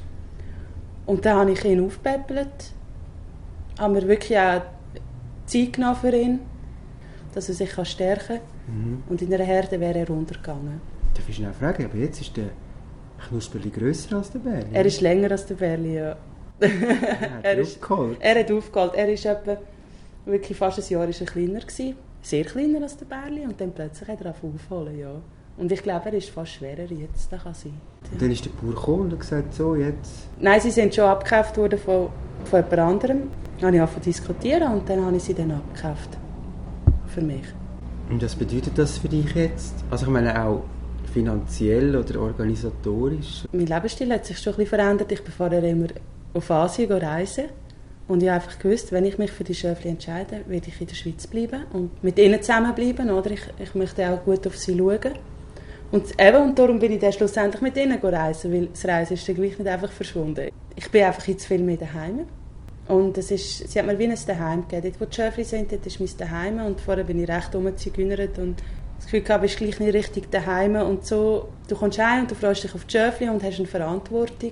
Und dann habe ich ihn aufgepäppelt. Haben wir wirklich auch Zeit genommen für ihn, dass er sich stärken kann. Mhm. Und in einer Herde wäre er runtergegangen.
Darf ich schnell fragen, aber jetzt ist der Knusperli grösser als der Bärli?
Er ist länger als der Bärli, ja.
er, hat er, ist,
er hat aufgeholt. Er ist etwa, wirklich fast ein Jahr ist er kleiner gewesen. Sehr kleiner als der Bärli. Und dann plötzlich hat er aufholen, ja. Und ich glaube, er ist fast schwerer jetzt, das kann sein.
Und dann ist der Bauer gekommen und hat gesagt, so jetzt...
Nein, sie sind schon abgekauft worden von, von jemand anderem. Dann habe ich angefangen zu diskutieren und dann habe ich sie dann abgekauft. Für mich.
Und was bedeutet das für dich jetzt? Also ich meine auch finanziell oder organisatorisch?
Mein Lebensstil hat sich schon ein bisschen verändert. Ich bin vorher immer auf Asien reisen. Und ich habe einfach gewusst, wenn ich mich für die Schöfli entscheide, werde ich in der Schweiz bleiben und mit ihnen zusammenbleiben. Oder? Ich, ich möchte auch gut auf sie schauen. Und, eben, und darum bin ich dann schlussendlich mit ihnen reisen, weil das Reisen ist dann gleich nicht einfach verschwunden. Ich bin einfach jetzt viel mehr daheim. Und es ist, sie hat mir wie ein Daheim gegeben. Dort, wo die Schöfli sind, dort ist mein Daheim. Und vorher bin ich recht rumgezigünert und das Gefühl gehabt, du bist gleich nicht richtig daheim. Und so, du kommst heim und du freust dich auf die Schöfli und hast eine Verantwortung.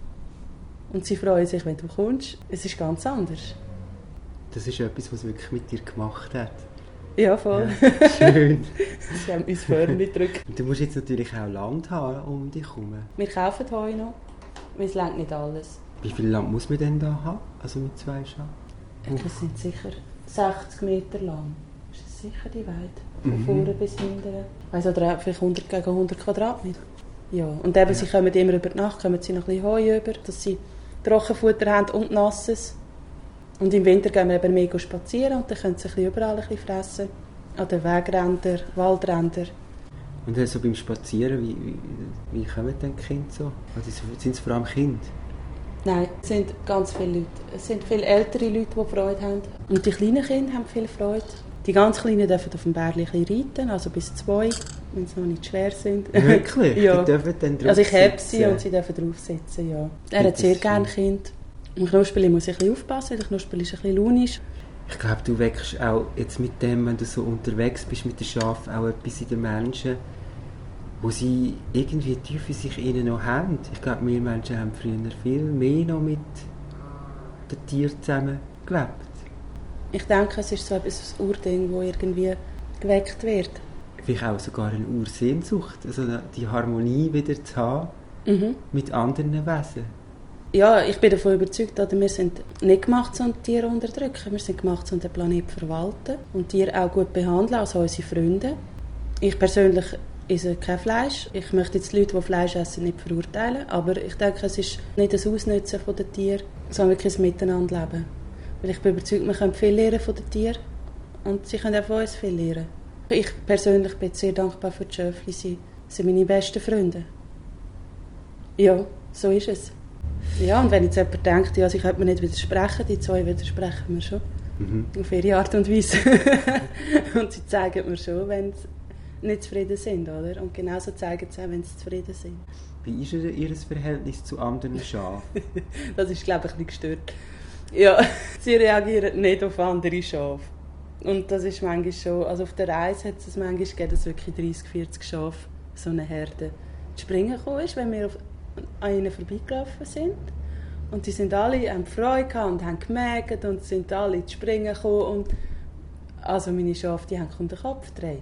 Und sie freuen sich, wenn du kommst. Es ist ganz anders.
Das ist etwas, was wirklich mit dir gemacht hat.
Ja, voll.
Ja, schön.
Sie haben uns Förmchen gedrückt.
Und du musst jetzt natürlich auch Land haben um dich herum.
Wir kaufen Heu noch, weil es reicht nicht alles.
Wie viel Land muss man denn da haben? Also mit zwei Schafen?
Das sind sicher sechzig Meter lang. Ist das sicher die Weite? Von
Mhm.
vorne bis hinten. Also vielleicht hundert gegen hundert Quadratmeter. Ja, und eben, ja. Sie kommen immer über die Nacht, kommen sie noch ein bisschen Heu über, dass sie Trockenfutter haben und Nasses. Und im Winter gehen wir eben mehr spazieren und dann können sie ein bisschen überall ein bisschen fressen. An den Wegrändern, Waldrändern.
Und also beim Spazieren, wie, wie, wie kommen denn die Kinder so? Also sind es vor allem Kinder?
Nein, es sind ganz viele Leute. Es sind viele ältere Leute, die Freude haben. Und die kleinen Kinder haben viel Freude. Die ganz Kleinen dürfen auf dem Bärli reiten, also bis zwei, wenn sie noch nicht schwer sind.
Wirklich?
Ja.
Die dürfen dann drauf
Also ich habe sie
sitzen.
und sie dürfen drauf sitzen, ja. Er hat sehr gerne Kinder. Im Knusperli muss ich ein bisschen aufpassen, der Knusperli ist ein bisschen launisch.
Ich glaube, du wächst auch jetzt mit dem, wenn du so unterwegs bist mit den Schafen, auch etwas in den Menschen, wo sie irgendwie tief in sich innen noch haben. Ich glaube, wir Menschen haben früher viel mehr noch mit den Tieren zusammen gelebt.
Ich denke, es ist so ein Urding, das irgendwie geweckt wird.
Vielleicht auch sogar eine Ursehnsucht, also die Harmonie wieder zu haben
mhm.
mit anderen Wesen.
Ja, ich bin davon überzeugt, dass wir sind nicht gemacht, um Tiere zu unterdrücken. Wir sind gemacht, um den Planeten zu verwalten und Tiere auch gut behandeln, also unsere Freunde. Ich persönlich esse kein Fleisch. Ich möchte jetzt die Leute, die Fleisch essen, nicht verurteilen, aber ich denke, es ist nicht das Ausnutzen der Tiere, sondern wirklich ein Miteinanderleben. Weil ich bin überzeugt, wir können viel lernen von den Tieren und sie können auch von uns viel lernen. Ich persönlich bin sehr dankbar für die Schöfli. Sie sind meine besten Freunde. Ja, so ist es. Ja, und wenn jetzt jemand denkt, ja, sie könnte mir nicht widersprechen, die zwei widersprechen mir schon. Mhm. Auf ihre Art und Weise. Und sie zeigen mir schon, wenn sie nicht zufrieden sind, oder? Und genauso zeigen sie auch, wenn sie zufrieden sind.
Wie ist ihr Verhältnis zu anderen Schafen?
Das ist, glaube ich, ein bisschen gestört. Ja, sie reagieren nicht auf andere Schafe. Und das ist manchmal schon, also auf der Reise hat es manchmal gegeben, dass wirklich dreissig, vierzig Schafe, so eine Herde, zu springen gekommen ist, wenn wir auf, an ihnen vorbeigelaufen sind. Und die sind alle, haben Freude gehabt und haben gemerkt und sind alle zu springen gekommen. Und also meine Schafe, die haben um den Kopf gedreht.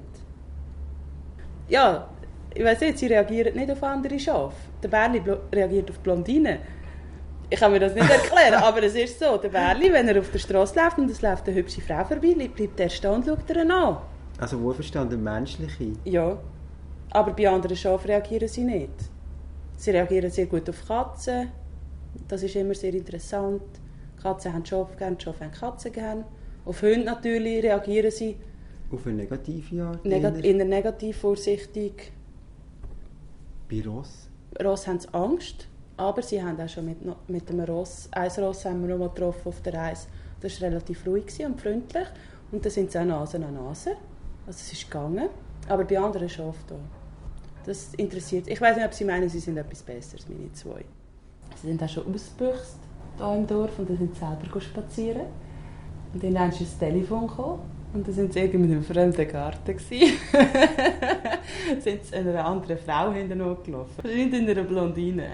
Ja, ich weiss nicht, sie reagieren nicht auf andere Schafe. Der Bärli reagiert auf Blondinen. Ich kann mir das nicht erklären, aber es ist so. Der Bärli, wenn er auf der Straße läuft und es läuft eine hübsche Frau vorbei, bleibt er stehen und schaut ihr an.
Also wohlverstanden menschliche?
Ja, aber bei anderen Schafen reagieren sie nicht. Sie reagieren sehr gut auf Katzen, das ist immer sehr interessant. Katzen haben Schafe gerne, Schafe haben Katzen gerne. Auf Hunde natürlich reagieren sie
auf eine negative Art?
Negat- eher negativ, vorsichtig.
Bei Ross?
Ross haben sie Angst, aber sie haben auch schon mit, mit einem Ross, ein Ross haben wir noch mal getroffen auf der Reise. Das war relativ ruhig und freundlich. Und dann sind sie auch Nase an Nase. Also es ist gegangen. Aber bei anderen Schafen da. Das interessiert. Ich weiß nicht, ob sie meinen, sie sind etwas Besseres, meine zwei. Sie sind auch schon ausgebüchst hier im Dorf und dann sind sie selber spazieren. Und dann ist das Telefon gekommen und dann sind sie irgendwie in einem fremden Garten gsi. Sind sie einer anderen Frau hinterher gelaufen. Wahrscheinlich in einer Blondine.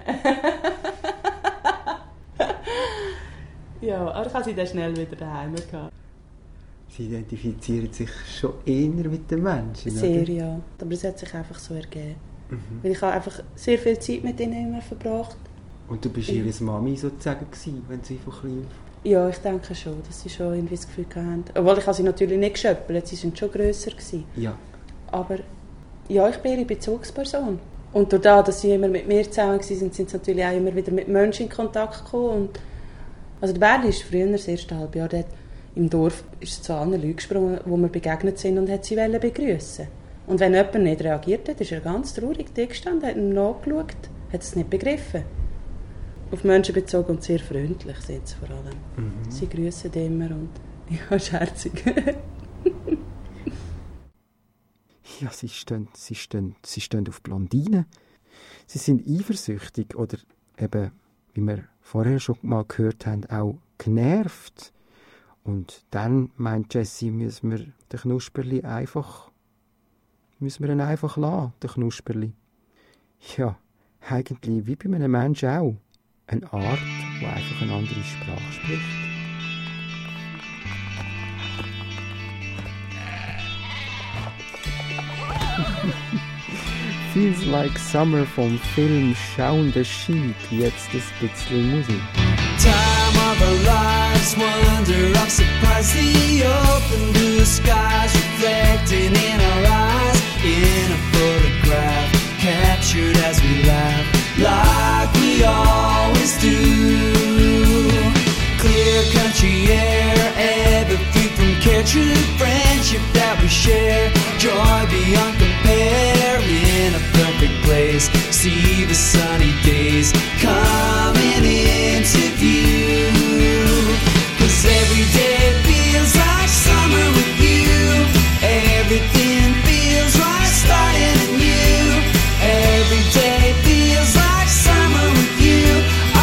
Ja, aber ich habe sie dann schnell wieder daheim gehabt.
Sie identifizieren sich schon eher mit den Menschen,
Sehr,
oder?
ja. Aber es hat sich einfach so ergeben.
Mhm.
Weil ich habe einfach sehr viel Zeit mit ihnen immer verbracht.
Und du bist ihre Mami sozusagen gewesen, wenn sie von klein auf...
Ja, ich denke schon, dass sie schon irgendwie das Gefühl hatten. Obwohl, ich habe sie natürlich nicht geschöppelt, sie waren schon grösser gewesen.
Ja.
Aber ja, ich bin ihre Bezugsperson. Und dadurch, dass sie immer mit mir zusammen waren, sind sie natürlich auch immer wieder mit Menschen in Kontakt gekommen. Und also der Berli ist früher, das erste halbe Jahr, dort im Dorf ist zu anderen Leuten gesprungen, wo wir begegnet sind und hat sie begrüßen. Und wenn jemand nicht reagiert hat, ist er ganz traurig da gestanden, hat ihm nachgeschaut, hat es nicht begriffen. Auf Menschen bezogen und sehr freundlich sind sie vor allem. Mhm. Sie grüßen immer und ja, scherzig.
Ja, sie stehen, sie, stehen, sie stehen auf Blondinen. Sie sind eifersüchtig oder eben, wie wir vorher schon mal gehört haben, auch genervt. Und dann, meint Jessie, müssen wir den Knusperli einfach, müssen wir ihn einfach lassen, den Knusperli. Ja, eigentlich wie bei einem Menschen auch. Eine Art, die einfach eine andere Sprache spricht. Feels like Summer vom Film Schauende Sheep. Jetzt ein bisschen Musik.
Time of our lives, wonder of surprise, the open blue skies reflecting in our eyes, in a photograph, captured as we laugh, like we always do. Clear country air, ever free from care, true friendship that we share, joy beyond compare, in a perfect place, see the sunny days coming into view. Cause every day feels like summer with you, everything feels right starting anew, every day feels like summer with you.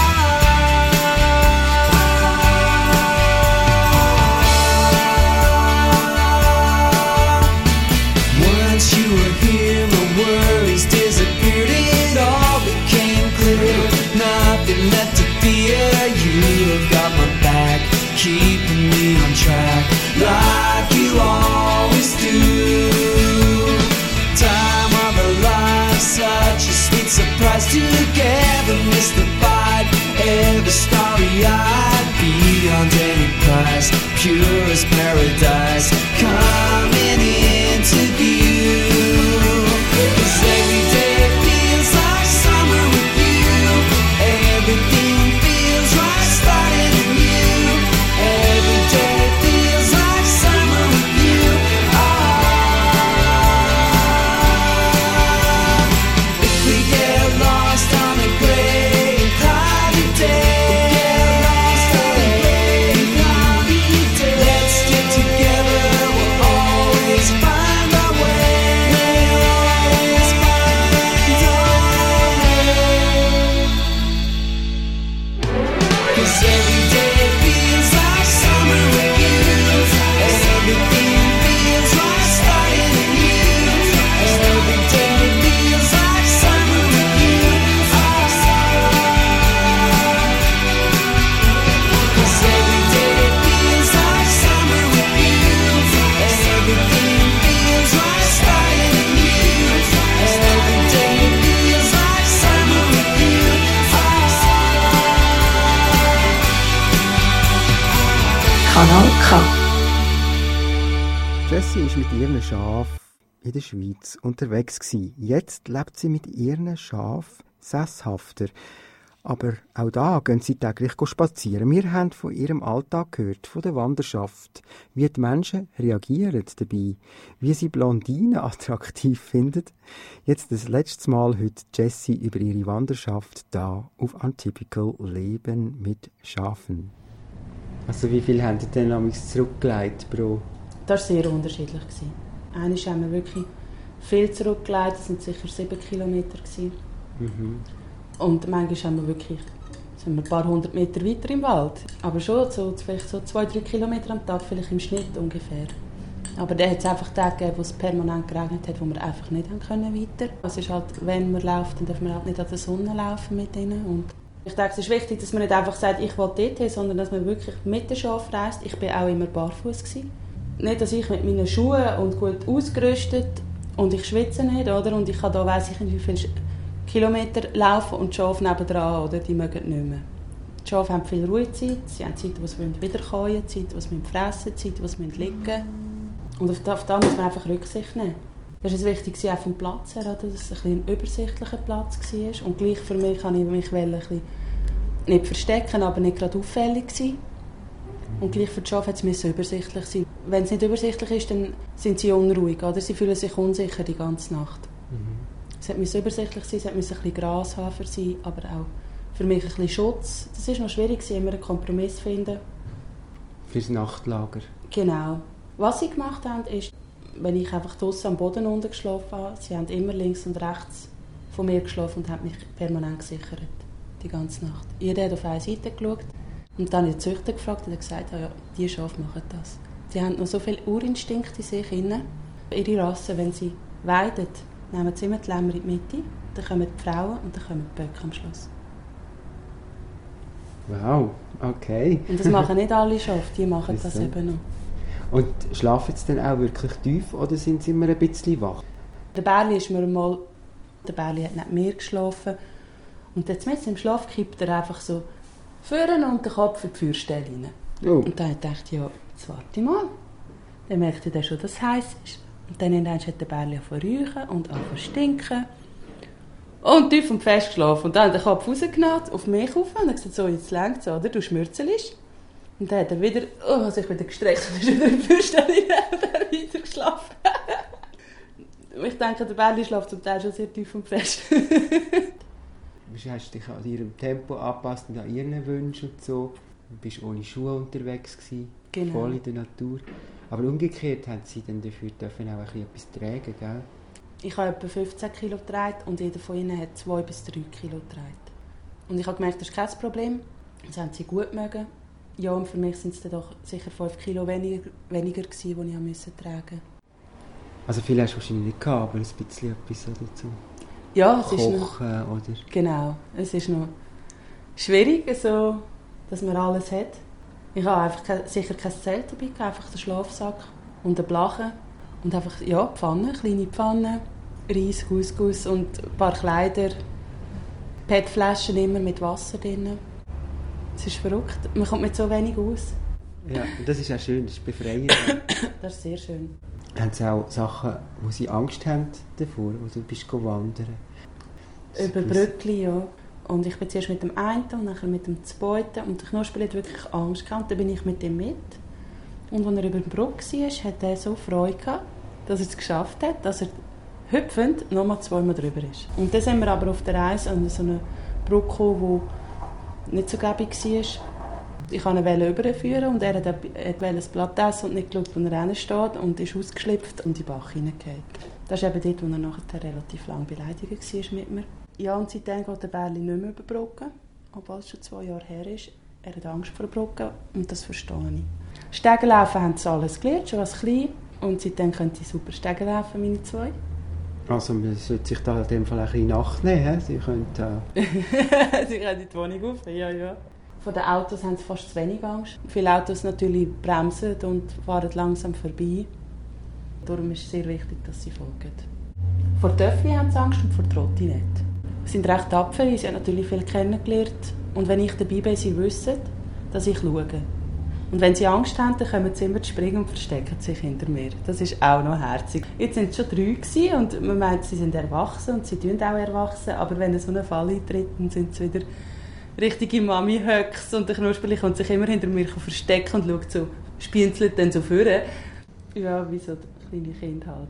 Once you were here, my worries disappeared, it all became clear, nothing left to fear, you have got my back, keeping me on track, like you always do. Time of our lives, such a sweet surprise, together mystified, ever starry-eyed, beyond any price, pure as paradise, coming into view. Cause every day feels like summer with you, everything feels right starting anew, every day feels like summer with you. Ah, if we get lost on a gray and cloudy day, let's stick together, we'll always find our way. We'll always find our way. 'Cause every day feels like summer with you, everything feels right starting anew, every day feels like summer with you. Cause every day feels like summer with you, everything feels right starting anew, every day feels like summer with you.
Kanal K.
Jessie war mit ihren Schafen in der Schweiz unterwegs gewesen. Jetzt lebt sie mit ihren Schafen sesshafter. Aber auch da gehen sie täglich spazieren. Wir haben von ihrem Alltag gehört, von der Wanderschaft, wie die Menschen reagieren dabei, wie sie Blondinen attraktiv finden. Jetzt das letzte Mal heute Jessie über ihre Wanderschaft da auf Untypical Leben mit Schafen.
Also wie viel haben Sie denn damals zurückgelegt pro?
Das war sehr unterschiedlich. Einmal haben wir wirklich viel zurückgelegt, das waren sicher sieben Kilometer.
Mhm.
Und manchmal haben wir wirklich sind wir ein paar hundert Meter weiter im Wald. Aber schon so, vielleicht so zwei, drei Kilometer am Tag, vielleicht im Schnitt ungefähr. Aber dann hat es einfach Tage gegeben, wo es permanent geregnet hat, wo wir einfach nicht haben können weiter. Es ist halt, wenn man läuft, dann darf man halt nicht an der Sonne laufen mit ihnen. Und ich denke, es ist wichtig, dass man nicht einfach sagt, ich will dort hin, sondern dass man wirklich mit den Schafen reist. Ich war auch immer barfuß gewesen. Nicht, dass ich mit meinen Schuhen und gut ausgerüstet und ich schwitze nicht, oder? Und ich kann da weiss ich nicht, wie viele Kilometer laufen und die Schafe nebendran, oder? Die mögen nicht mehr. Die Schafe haben viel Ruhezeit, sie haben Zeit, wo sie wieder kommen, Zeit, wo sie fressen, Zeit, wo sie liegen müssen. Und auf das, auf das muss man einfach Rücksicht nehmen. Das ist wichtig, auch vom Platz her, oder? Dass es ein, ein übersichtlicher Platz war. Und gleich für mich kann ich mich ein bisschen nicht verstecken, aber nicht gerade auffällig sein. Und gleich für die Schafe muss es übersichtlich sein. Wenn es nicht übersichtlich ist, dann sind sie unruhig, oder? Sie fühlen sich unsicher die ganze Nacht. Mhm. Es muss übersichtlich sein, es muss ein bisschen Gras haben für sie, aber auch für mich ein bisschen Schutz. Das ist noch schwierig, immer einen Kompromiss zu finden.
Fürs Nachtlager?
Genau. Was sie gemacht haben, ist, wenn ich einfach draussen am Boden unten geschlafen habe, sie haben immer links und rechts von mir geschlafen und haben mich permanent gesichert, die ganze Nacht. Jeder hat auf eine Seite geschaut. Und dann habe ich den Züchter gefragt und er gesagt, ja, die Schafe machen das. Sie haben noch so viel Urinstinkt in sich drin. Ihre Rasse, wenn sie weiden, nehmen sie immer die Lämmer in die Mitte, dann kommen die Frauen und dann kommen die Böcke am Schluss.
Wow, okay.
Und das machen nicht alle Schafe, die machen das
so.
Eben noch.
Und schlafen sie dann auch wirklich tief oder sind sie immer ein bisschen wach?
Der Bärli ist mir mal, der Bärli hat neben mir geschlafen und jetzt mit im Schlaf kippt er einfach so vorne und den Kopf in die Feuerstelle rein. Oh. Und dann dachte ich, ja, jetzt warte mal. Dann merkte er schon, dass es heiß ist. Und dann hat der Bärli angefangen und angefangen stinken. Und tief und fest geschlafen. Und dann hat er den Kopf rausgenommen, auf mich rauf und hat gesagt, so, jetzt längt es, oder? Du schmürzelst. Und dann hat er wieder, oh, sich wieder gestreckt und ist wieder in die Feuerstelle rein, weiter geschlafen. Ich denke, der Bärli schläft zum Teil schon sehr tief und fest.
Du hast dich an ihrem Tempo angepasst und an ihren Wünschen und so. Du bist ohne Schuhe unterwegs gewesen, genau. Voll in der Natur. Aber umgekehrt haben sie dann dafür dürfen auch ein etwas tragen, gell? Ich habe etwa fünfzehn Kilo getragen und jeder von ihnen hat zwei bis drei Kilo getragen. Und ich habe gemerkt, das ist kein Problem. Das haben sie gut mögen. Ja, und für mich sind es dann doch sicher fünf Kilo weniger, weniger gewesen, die ich musste tragen. Also viel hast du wahrscheinlich nicht gehabt, aber ein bisschen etwas dazu. Ja, es Kochen, ist noch, oder? Genau, es ist noch schwierig, so, dass man alles hat. Ich habe einfach ke- sicher kein Zelt dabei, einfach den Schlafsack und eine Blache und einfach, ja, Pfanne, kleine Pfanne, Reis, Couscous und ein paar Kleider, P E T-Flaschen immer mit Wasser drin. Es ist verrückt, man kommt mit so wenig aus. Ja, und das ist auch schön, das ist befreiend. Das ist sehr schön. Haben Sie auch Sachen, wo Sie Angst haben davor, wo du bist wandern? Über Brückli, ja. Und ich bin zuerst mit dem einen und dann mit dem zweiten. Und der Knuspel hat wirklich Angst gehabt. Dann bin ich mit ihm mit. Und als er über den Bruck war, hat er so Freude gehabt, dass er es geschafft hat, dass er hüpfend nochmal zweimal drüber ist. Und dann sind wir aber auf der Reise an so einer Brücke gekommen, die nicht so gäbig war. Ich wollte ihn überführen und er wollte ein Blatt essen und nicht geschaut, wo er steht und ist ausgeschlüpft und in den Bach hineingegangen. Das ist eben dort, wo er nachher relativ lange beleidigt war mit mir. Ja, und seitdem geht der Bärli nicht mehr über die Brücke, obwohl es schon zwei Jahre her ist. Er hat Angst vor der Brücke und das verstehe ich. Stegenlaufen haben sie alles gelernt, schon als klein. Und seitdem können sie super Stegen laufen, meine zwei. Also man sollte sich da in dem Fall ein bisschen nachnehmen. Sie können, äh... sie können in die Wohnung rauf, ja, ja. Von den Autos haben sie fast zu wenig Angst. Viele Autos natürlich bremsen und fahren langsam vorbei. Darum ist es sehr wichtig, dass sie folgen. Vor Töffli haben sie Angst und vor Trotti nicht. Sie sind recht tapfer, sie haben natürlich viel kennengelernt. Und wenn ich dabei bin, sie wissen, dass ich schaue.
Und wenn sie Angst haben, dann kommen sie immer zu springen und verstecken sich hinter mir. Das ist auch noch herzig. Jetzt waren es schon drei gewesen und man meint, sie sind erwachsen und sie tun auch erwachsen, aber wenn so ein Fall eintritt, dann sind sie wieder richtige Mami-Höcks und der Knusperli kommt sich immer hinter mir verstecken und schaut so, spienzelt dann so vorne. Ja, wie so kleine Kinder halt.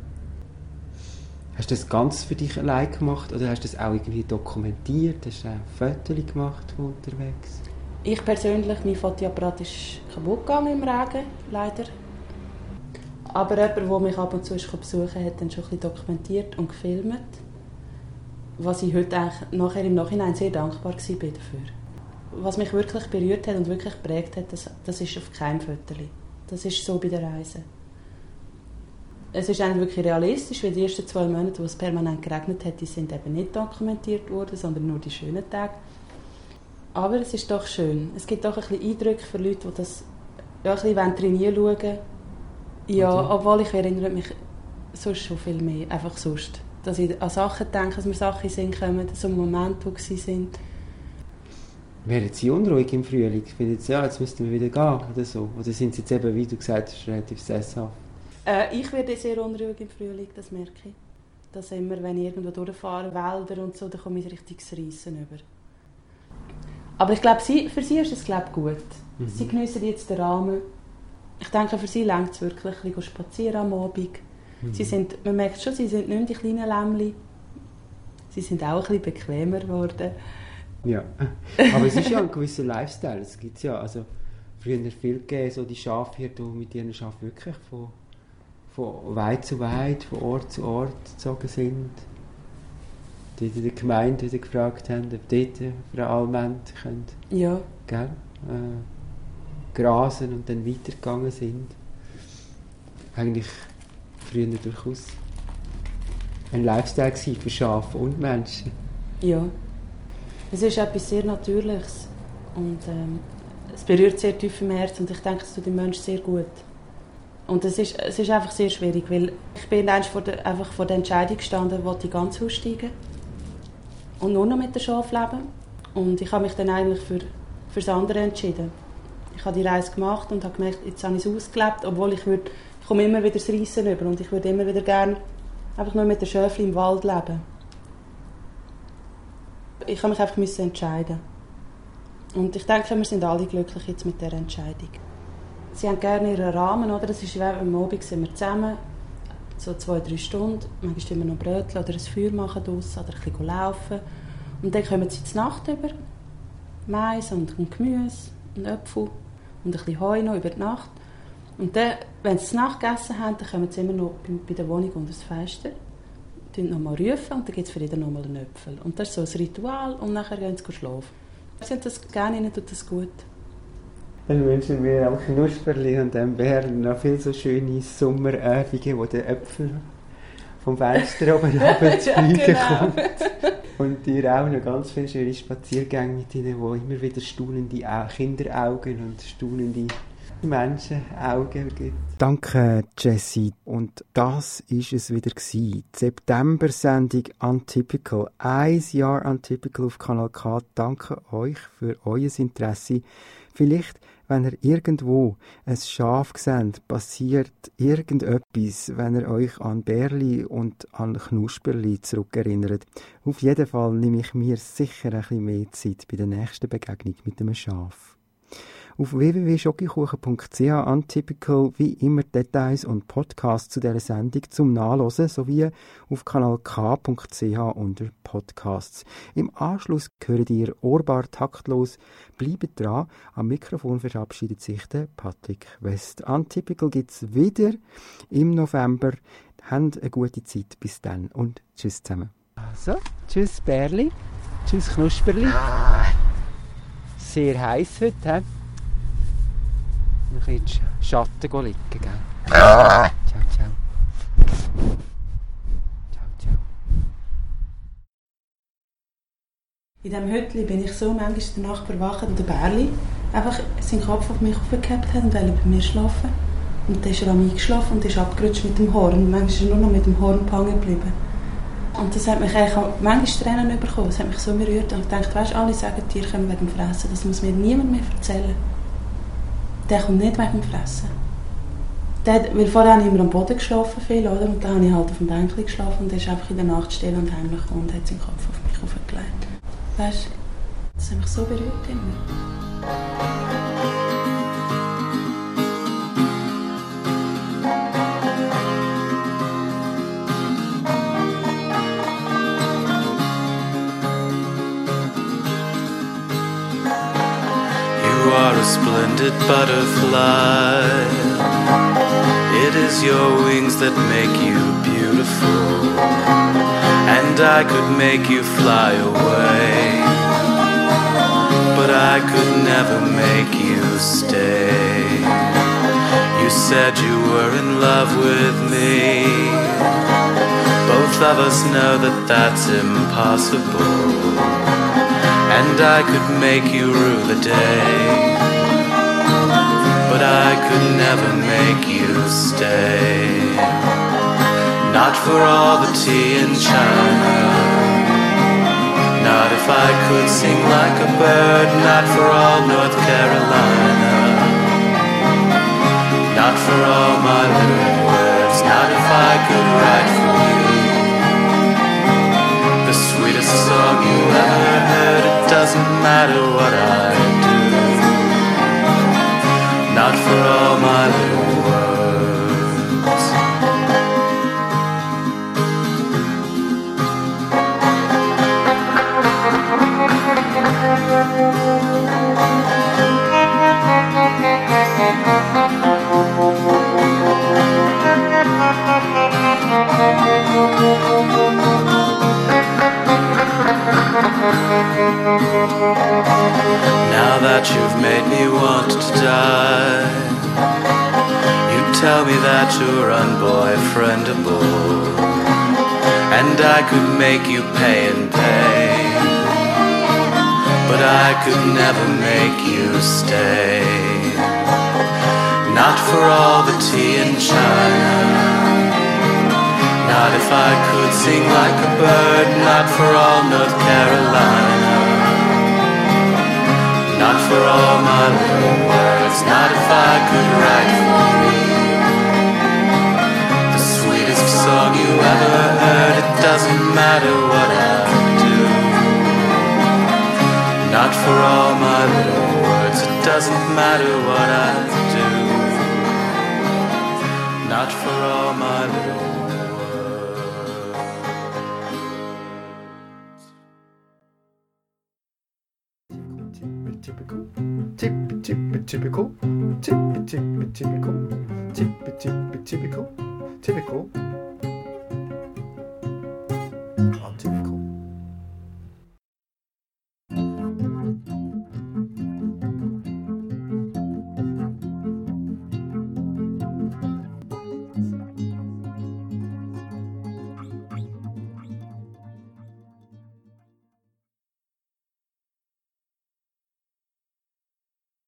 Hast du das ganz für dich allein gemacht oder hast du das auch irgendwie dokumentiert? Hast du ein Foto gemacht von unterwegs?
Ich persönlich, mein Fotoapparat ist kaputt gegangen im Regen, leider. Aber jemand, der mich ab und zu besuchen hat, hat dann schon ein bisschen dokumentiert und gefilmt. Was ich heute eigentlich nachher im Nachhinein sehr dankbar war dafür. Was mich wirklich berührt hat und wirklich geprägt hat, das, das ist auf keinem Foto. Das ist so bei der Reise. Es ist eigentlich wirklich realistisch, weil die ersten zwei Monate, wo es permanent geregnet hat, die sind eben nicht dokumentiert worden, sondern nur die schönen Tage. Aber es ist doch schön. Es gibt doch ein bisschen Eindrücke für Leute, die das ja, ein bisschen trainieren wollen. Ja, okay. Obwohl ich erinnere mich sonst schon viel mehr, einfach sonst. Dass ich an Sachen denke, dass mir Sachen in den Sinn kommen, so Momente, wo sie sind.
Wären Sie unruhig im Frühling? Finden Sie, ja, jetzt müssten wir wieder gehen oder so? Oder sind Sie jetzt eben, wie du gesagt hast, relativ sesshaft?
Äh, ich werde sehr unruhig im Frühling, das merke ich. Dass immer, wenn ich irgendwo durchfahre, Wälder und so, dann komme ich richtig ins Reissen über. Aber ich glaube, sie, für sie ist es glaube ich, gut. Mhm. Sie geniessen jetzt den Rahmen. Ich denke, für sie reicht es wirklich, ein bisschen spazieren am Abend. Mhm. Sie sind, man merkt schon, sie sind nicht mehr die kleinen Lämmchen. Sie sind auch ein bisschen bequemer geworden.
Ja, aber es ist ja ein gewisser Lifestyle. Es gibt ja, also früher viel gegeben, so die Schafhirten, die mit ihren Schafen wirklich von, von weit zu weit, von Ort zu Ort gezogen sind. Die in der Gemeinde wieder gefragt haben, ob dort für eine Allmend können,
ja.
gell, äh, grasen und dann weitergegangen sind. Eigentlich früher durchaus ein Lifestyle für Schafe und Menschen.
Ja. Es ist etwas sehr Natürliches und ähm, es berührt sehr tief im Herzen und ich denke, es tut dem Menschen sehr gut. Und es ist, es ist einfach sehr schwierig, weil ich bin vor der, einfach vor der Entscheidung gestanden, wollte ich ganz aussteigen und nur noch mit der Schaf leben. Und ich habe mich dann eigentlich für, für das andere entschieden. Ich habe die Reise gemacht und habe gemerkt, jetzt habe ich es ausgelebt, obwohl ich, würd, ich komme immer wieder das Reissen über und ich würde immer wieder gerne einfach nur mit der Schöfli im Wald leben. Ich habe mich einfach entscheiden. Und ich denke, wir sind alle glücklich jetzt mit dieser Entscheidung. Sie haben gerne ihren Rahmen, oder? Das ist wie am Abend sind wir zusammen, so zwei, drei Stunden. Manchmal tun wir noch Brötchen oder ein Feuer machen draussen oder ein bisschen laufen. Und dann kommen sie zur Nacht über. Mais und Gemüse und Äpfel und ein bisschen Heu noch über die Nacht. Und dann, wenn sie zur Nacht gegessen haben, dann kommen sie immer noch bei der Wohnung unter das Fenster. Noch mal rufen und dann gibt es für jeden noch mal einen Äpfel. Und das ist so ein Ritual und nachher gehen sie schlafen. Sie haben das gerne, ihnen tut das gut.
Dann wünschen wir auch Knusperli und dem Bären noch viele so schöne Sommerabende, wo der Äpfel vom Fenster oben runter zu fliegen ja, genau. kommt. Und dir auch noch ganz viele schöne Spaziergänge mit ihnen, wo immer wieder staunende Kinderaugen und staunende Menschenaugen gibt.
Danke, Jessie. Und das war es wieder gewesen. Die September-Sendung Untypical. Ein Jahr Untypical auf Kanal K. Danke euch für euer Interesse. Vielleicht, wenn ihr irgendwo ein Schaf seht, passiert irgendetwas, wenn ihr euch an Bärli und an Knusperli zurückerinnert. Auf jeden Fall nehme ich mir sicher ein bisschen mehr Zeit bei der nächsten Begegnung mit einem Schaf. Auf w w w punkt schokikuchen punkt c h Untypical wie immer Details und Podcasts zu dieser Sendung zum Nachlesen sowie auf kanal k punkt c h unter Podcasts. Im Anschluss hört ihr Ohrbar taktlos. Bleibt dran, am Mikrofon verabschiedet sich der Patrick West. Untypical gibt es wieder im November. Habt eine gute Zeit bis dann und tschüss zusammen.
Also, tschüss Bärli, tschüss Knusperli. Sehr heiß heute, he? Ein bisschen Schatten liegen, gell? Ciao, ciao. Ciao, ciao.
In diesem Hütchen bin ich so manchmal in der Nacht verwacht und der Bärli einfach seinen Kopf auf mich aufgehabt hat und wollte bei mir schlafen. Und dann ist er an mich eingeschlafen und ist abgerutscht mit dem Horn. Und manchmal ist er nur noch mit dem Horn hängen geblieben. Und das hat mich eigentlich manchmal Tränen bekommen. Das hat mich so berührt. Und ich dachte, weißt, alle sagen, Tiere kommen wegen dem Fressen. Das muss mir niemand mehr erzählen. Der kommt nicht wegen dem Fressen. Der, weil vorher habe ich immer am Boden geschlafen, viel, oder? Und dann habe ich halt auf dem Bänkchen geschlafen und der ist einfach in der Nacht still und heimlich gekommen und hat seinen Kopf auf mich aufgelegt. Weißt du, das hat mich so berührt immer.
You are a splendid butterfly. It is your wings that make you beautiful, and I could make you fly away, but I could never make you stay. You said you were in love with me. Both of us know that that's impossible, and I could make you rue the day, but I could never make you stay. Not for all the tea in China, not if I could sing like a bird, not for all North Carolina, not for all my little words, not if I could write for you the sweetest song you ever heard. It doesn't matter what I do, not for all my little words. Now that you've made me want to die, you tell me that you're unboyfriendable, and I could make you pay and pay, but I could never make you stay. Not for all the tea in China, not if I could sing like a bird, not for all North Carolina, not for all my little words, not if I could write for you the sweetest song you ever heard. It doesn't matter what I do, not for all my little words. It doesn't matter what I do, not for all my little words.
Typical, typ, typ, typical, typ, typ, typical, typ, typ, typical, typical.